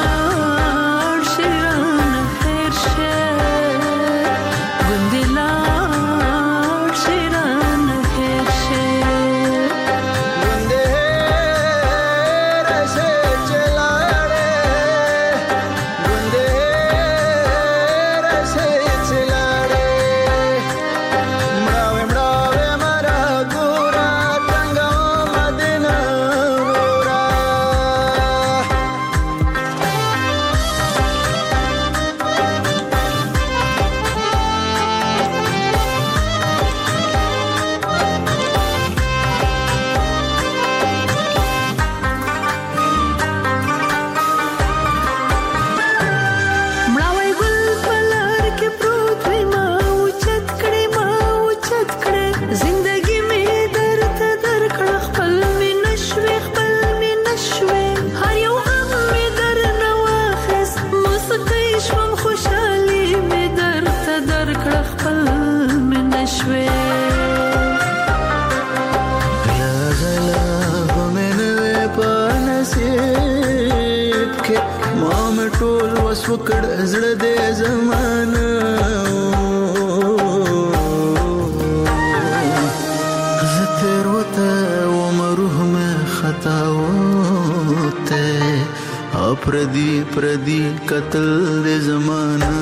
وکړ زړه دې زمانه زتر وته ومروح مې خطا وته اپردي پردي قتل دې زمانه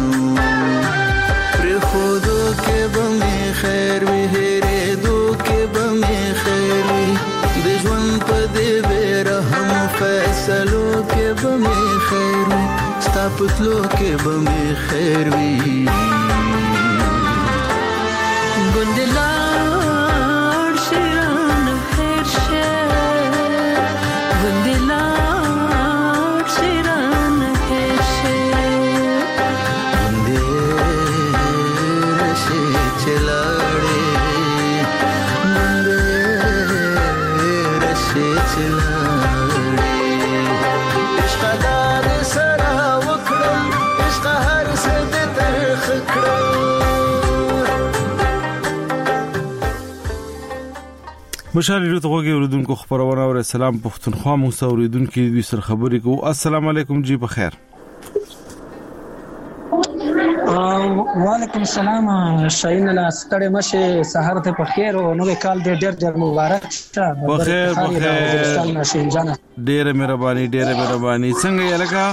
پر خودو کې بمې خیر وی هره دو کې بمې خیر وی د ژوند په دې بیرهم فیصلو کې بمې خیر وی ستا پتلو کې بمې خیر وی ګوندلان شیران هر شه ګوندلان شیران هر شه ګوندې رشي چلاړې ګوندې رشي چلاړې عشق دار سره وکړم عشق هر څه دې ترخ کړم. مشال ریډیو ته غوږی اوریدونکو خبرونه او سلام پښتونخوا مو اوریدونکو دوی سره خبرې کوو. السلام علیکم جی بخیر. وعلیکم السلام شاین لا ستړي مشه سحر ته په خیر او نو کال دې ډېر ډېر مبارک شه. بخیر بخیر ډېر مهرباني ډېر مهرباني څنګه یې لګا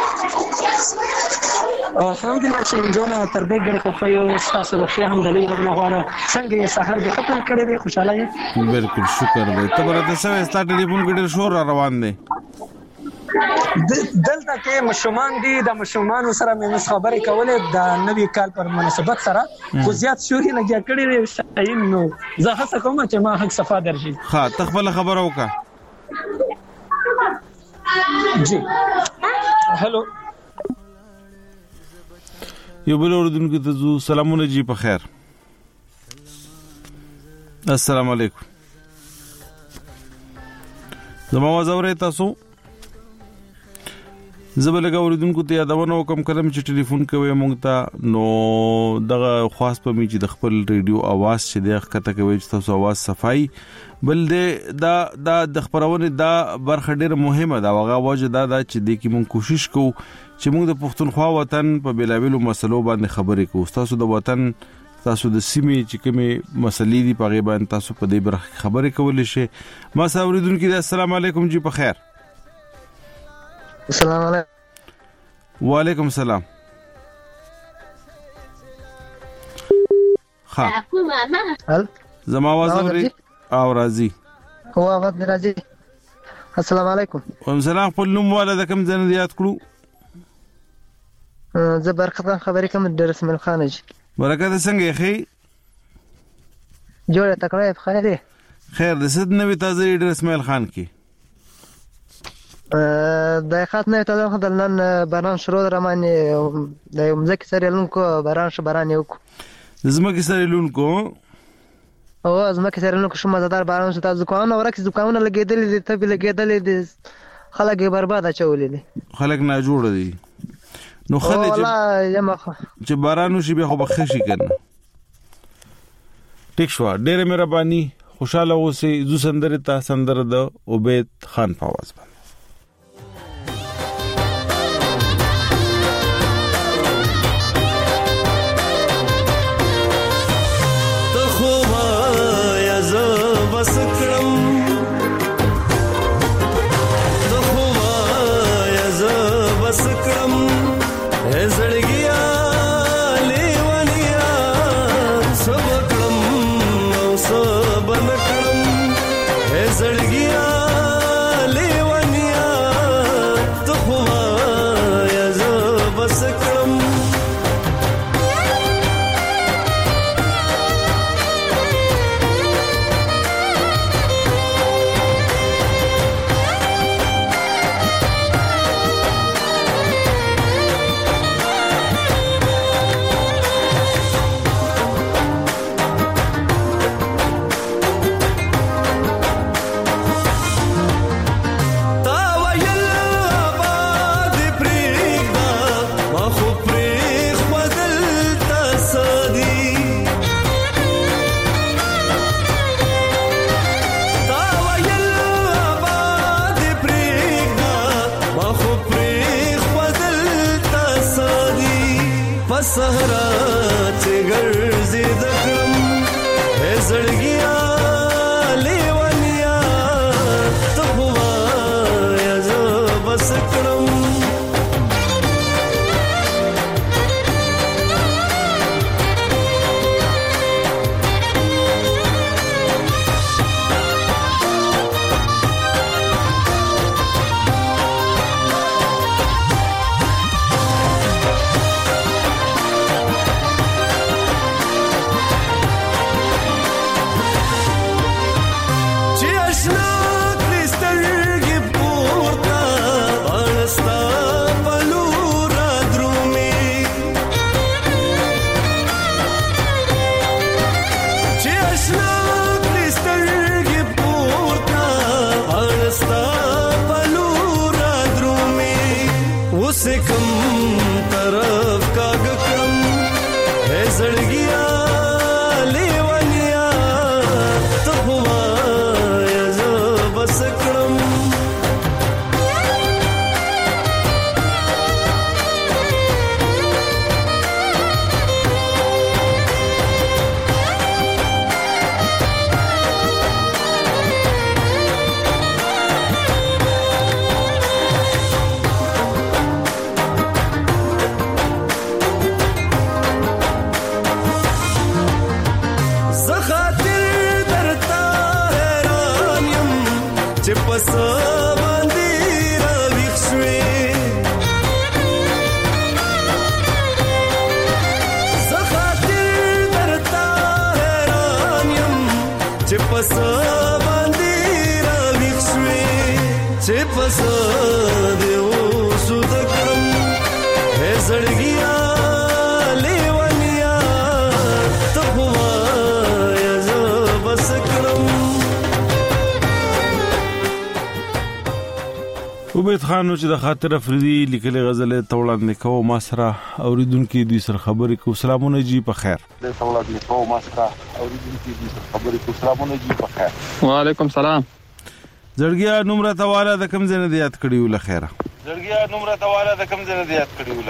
الحمدلله چې جوړه تر دې ګر خو یو تاسو د خیر هم د لې غوښنه غواړم څنګه یې سحر دې ختم کړی دی خوشاله یې بالکل شکر دی ته برته سوي ستاسو ټلیفون کې ډېر شور روان دی دلته کې مشومان دي د مشومان سره مې خبرې کولې د نوي کال پر مناسبت سره خو زیات شوري نه جوړ کړی شاین نو زه هڅه کوم چې ما حق صفه درشي. ها تخبل خبره وکا جی هلو یو بل اوردونکو ته زو سلامونه جی په خیر. السلام علیکم. زما आवाज اورئ تاسو؟ زبلګه اوردونکو ته یادونه وکم کلم چې ټلیفون کوي مونږ ته نو دغه خاص په می چې د خپل ریډیو आवाज چې د خطه کوي چې تاسو आवाज صفای بل دا دا د خبرونه دا برخه ډیره مهمه ده. هغه واجب دا ده چې د کی مونږ کوشش کوو چې مونږ د پښتونخوا وطن په بیلابیلو مسلو باندې خبرې کوو. تاسو د وطن تاسو د سیمې چې کومه مسلې دي په غیبه تاسو په دې برخه خبرې کولې شي. ما ساوریدونکو د السلام علیکم جی په خیر. السلام علیکم. وعلیکم السلام. ها هل زما आवाज اوري او راځي هو आवाज راځي. السلام علیکم. وعلیکم السلام. خپل نوم والده کوم ځای نه یاد کړو؟ زه برکت خبرې کوم د رسمل خانج. برکت څنګه یې؟ جوړه تکړه په خیر دی. خیر د سید نوې تازه د رسمل خان کې د خاص نه ته د نن باران شروع درمانه د مزکی سره لونکو باران ش باران یو زمکی سره لونکو او زمکی سره لونکو شمه زدار باران شته ځکوانه ورکه ځکوانه لګیدل دي ته به لګیدل دي خلک برباد چولې دي خلک نه جوړ دي نو خلک والله یمخه چې باران وشي به خو بخښي کنه. ټیک شو ډېر مهرباني خوشاله اوسئ. زو سندره تا سندره د عبید خان په आवाज باندې सहरा चिगर जिद करम है जड़गिया लेवनिया तो हुआ या जो बस करम से कम तरफ का गकम है जड़गिया लेवनिया तो हुआ या जो बस करम पस मंदिर विक्ष پس باندې را ویښ شوې چې پس دې اوسو د کړم هې زړګیا لیونیا ته خو وایه زه بس کړم. عبید خان چې د خاطر افریدي لیکلي غزل ته وړاندې کوو ما سره اوریدونکو دوی سره خبرې کوو. سلامونه جی په خیر. وعلیکم سلام. زړګیا نمبر تواله د کم ځای نه یاد کړیو لخيره. زړګیا نمبر تواله د کم ځای نه یاد کړیو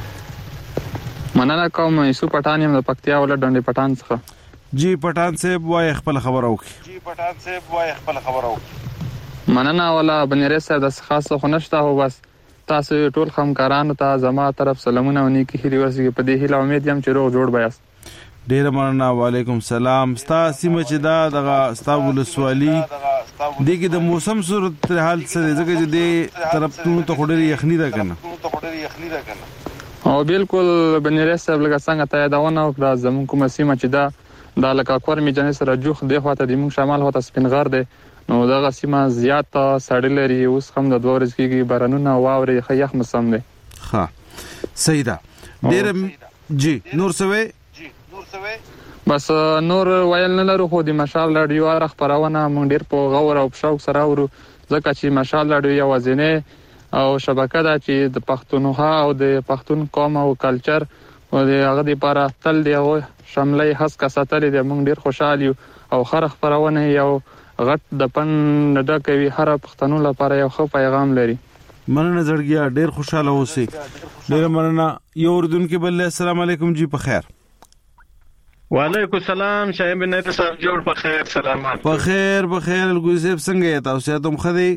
لخيره. مننه کوم یوسف پټان یم د پکتیا ولر ډنډي پټان څخه. جی پټان صاحب وای خپل خبر اوکي. جی پټان صاحب وای خپل خبر اوکي. مننه ولا بنيره صاحب د خاصه خو نشته هو بس تاسو ټول همکارانو ته زما طرف سلامونه او نیکی هیله ورسېږي په دې هیله امید یم چې روغ جوړ بیاست. ډیر مننه. وعلیکم سلام. ستا سیمه چې دا دغه ستا ولسوالي دغه د موسم صورت حال سره ځکه چې د طرف ته خوري یخنی ده کنه. او بالکل بنيره صاحب لکه څنګه ته دا ونه او زمون کوم سیمه چې دا د لکه کور می جنې سره جوخ دی خو ته د موږ شمال هوته سپینغر دی نو دا سیمه زیات سړی لري اوس هم د دوه ورځې کېږي بارانونه واورې ښه یخ موسم دی. ښه صحیح ده. ډېر جی نور څه بس نور ویل نه لرو خو د مشال راډیو هغه خپرونه موږ ډېر په غور او شوق سره اورو ځکه چې مشال راډیو یوازینۍ او شبکه ده چې د پښتونخوا او د پښتون قوم او کلچر او د هغه لپاره تل دی شاملې هڅه ساتلې ده. موږ ډېر خوشاله یو او خره خپرونه یو غټ د پن نډه کوي هر پښتنو لپاره یو ښه پیغام لري. مننه زړګیا ډېر خوشاله اوسئ. ډېر مننه. یو اردوونکو بل السلام علیکم جی په خیر. وعلیکم السلام شایم بن نیر صاحب جوړ په خیر سلامات. په خیر په خیر ګوزیب څنګه یې تاسو ته مخدي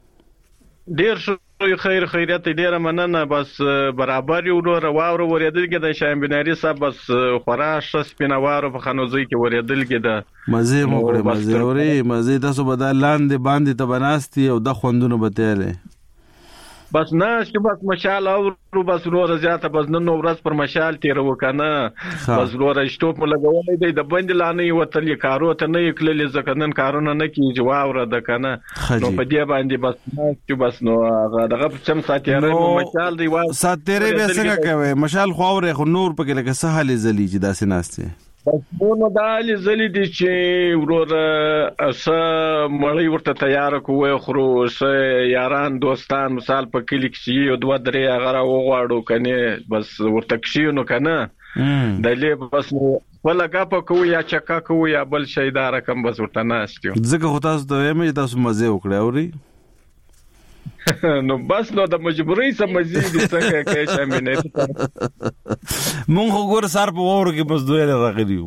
ډیر شو خیر خیرات ډیر مننه بس برابر یو ورو واور ورېدل کې د شایم بن نیر صاحب بس خراش سپینوارو په خنوزي کې ورېدل کې د مزه موږ مزه اوري مزه تاسو بدل لاندې باندې ته بناستي او د خوندونه بتاله بس ناش کې بس مشال او بس نور زیاته بس نن ورځ پر مشال تیر وکنه بس نور شټوپ ملګولې دی د بند لانه وتلې کارو ته نه کړلې ځکه نن کارونه نه کی جواب را د کنه نو په دې باندې بس چې بس نو هغه دغه چم ساتيره مشال دی وا ساتيره به څنګه کوي مشال خو اورې خو نور پکې لکه سهال زلی چې داسې ناشته بس نو دالي زلی دي چې ورور اس مړی ورته تیار کوی خو سه یاران دوستان مثال په کلیک شي او دوه درې هغه وغواړو کنه بس ورته کشي نو کنه دلې بس ولګه په کوی یا چکا کوی یا بل شي دا رقم بس ورته ناشتو ځکه خو تاسو ته مې تاسو مزه وکړه اوري نو بس نو د مجبورۍ سم مزید څنګه کې شامل مونږ وګور سر په وره کې بس دوی راغلیو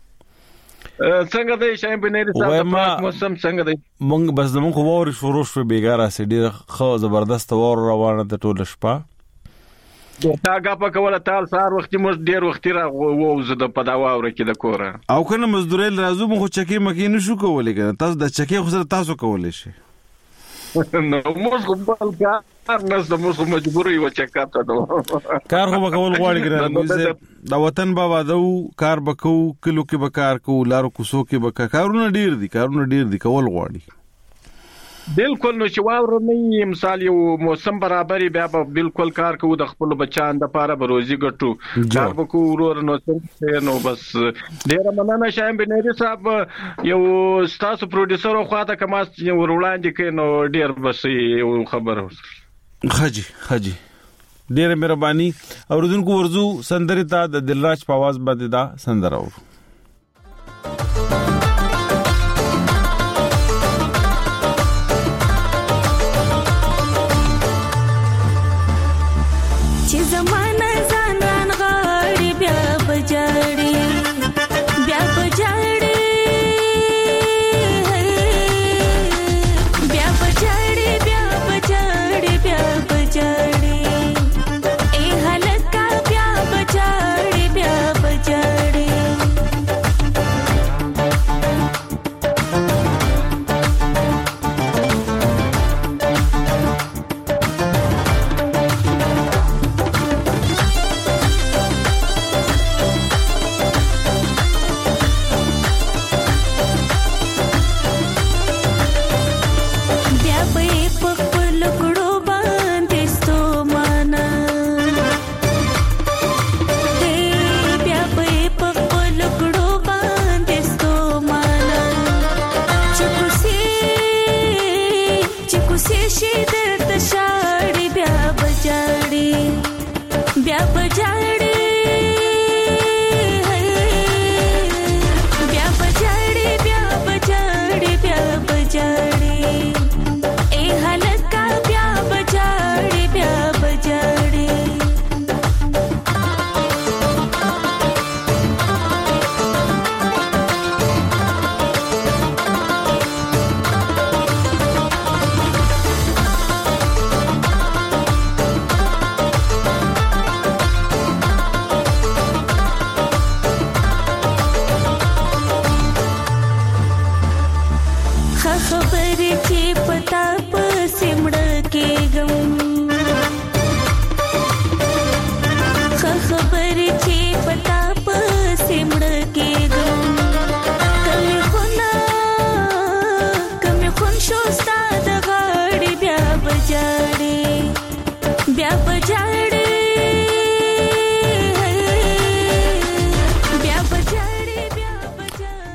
څنګه د شایم بنيري صاحب په موسم څنګه دی مونږ بس مونږ وره شروع شو بیګاره سي ډیر خو زبردست وره روانه د ټول شپه دا غاپه کوله تال سار وخت مو ډیر وخت را ووزه د پداواره کې د کوره او کنه مزدورل راځو مخ چکی مکه نشو کولای کنه تاسو د چکی خو سره تاسو کولای شي نو موږ خپل کار نه زموږ مجبوري و چکاته نو کار خو وکول غواړي ګرځي د وطن بابا دو کار بکو کلو کې بکار کو لارو کوسو کې بکا کارونه ډیر دي کارونه ډیر دي کول غواړي بالکل نو چې واور نه مثال یو موسم برابرۍ بیا به بالکل کار کوو د خپل بچان د پاره بروزي ګټو کار وکړو ورور نو څنګه نو بس ډیر مننه شایم بنيري صاحب یو ستاسو پروډوسر خو تا کما وروړاندې کې نو ډیر بس یو خبر خجی خجی ډیر مهرباني اوردونکو ورزو سندري ته د دلراج په आवाज باندې دا سندره و ए हलका प्या बजाड़ी प्या बजाड़ी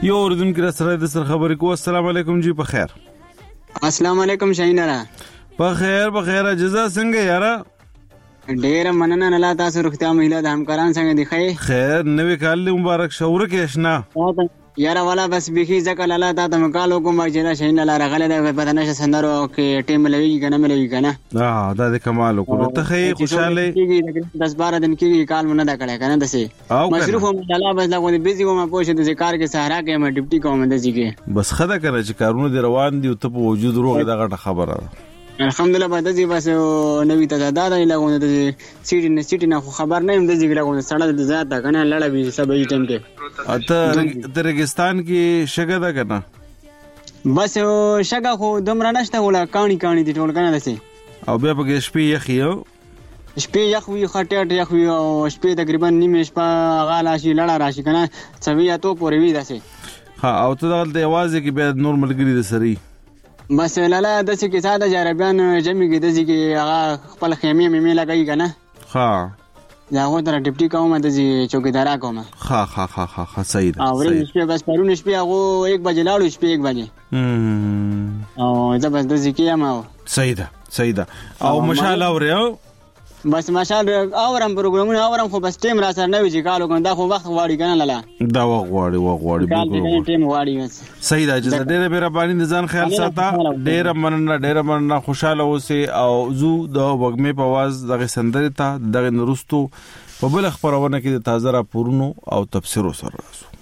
یو اوردونکو سره د سر خبرې کو. السلام علیکم جی په خیر. السلام علیکم شاهینره. په خیر په خیر. جزا څنګه یاره؟ ډیر مننه. نه لا تاسو روغتیا مهله د همکاران څنګه دی؟ خیر خیر. نوې کال مبارک شوره کې آشنا یاره والا بس بخي ځکه لاله تا ته مکالو کوم چې دا شاهین لا رغله د بدن نشه سندرو کې ټیم لوي کنه ملوي کنه. اه دا د کمال کو ته خې خوشاله دس بارہ دن کې کال مونږ نه کړه کنه دسه مصروف هم لاله بس لا کوم بيزي ومه پوښتنه د کار کې سهارا کې ما ډیپټي کوم د ځګه بس خدا کړه چې کارونه دی روان دي او ته په وجود روغ دا غټه خبره ده. الحمدلله بعد دې بس نوې تزادات نه لګونه د سیټي نه سیټي نه خبر نه هم د ځګ لګونه سړی د زیات کنه لړ به سبې ټیم کې اته د ریګستان کې شګه ده کنه. بس شګه خو دومره نشته ولا کانی کانی دي ټول کنه دسي او بیا په شپې یخي او شپې یخ وی خټه یخ وی او شپې تقریبا نیمه شپه غاله شي لړ راشي کنه څویا تو پورې وی دسي. ها او ته د आवाज کې بیا نورمال ګری د سری بس لاله د څه کې ساده جربیان جمع کې د ځکه هغه خپل خیمه مې لګای کنه. ها دا هو تر ډیپټي کومه د چوکیدارا کومه. ها ها ها ها ها صحیح ده. او ورځ شپه بس پرون شپه هغه یک بجې لاړو شپه یک بجې هم او دا بس د ځکه ما صحیح ده صحیح ده. او مشال اورو بس ماشال اورم پروګرامونه اورم خو بس ټیم را سره نه وی چې کالو کنه دا خو وخت واړی کنه لاله دا وخت واړی وخت واړی بالکل ټیم واړی بس صحیح ده. چې ډېر به ربانی د ځان خیال ساته ډېر مننه ډېر مننه خوشاله اوسه او زو د وګمې په आवाज دغه سندره ته دغه نرستو په بل خبرونه کې د تازه راپورونو او تفسیرو سره راسو.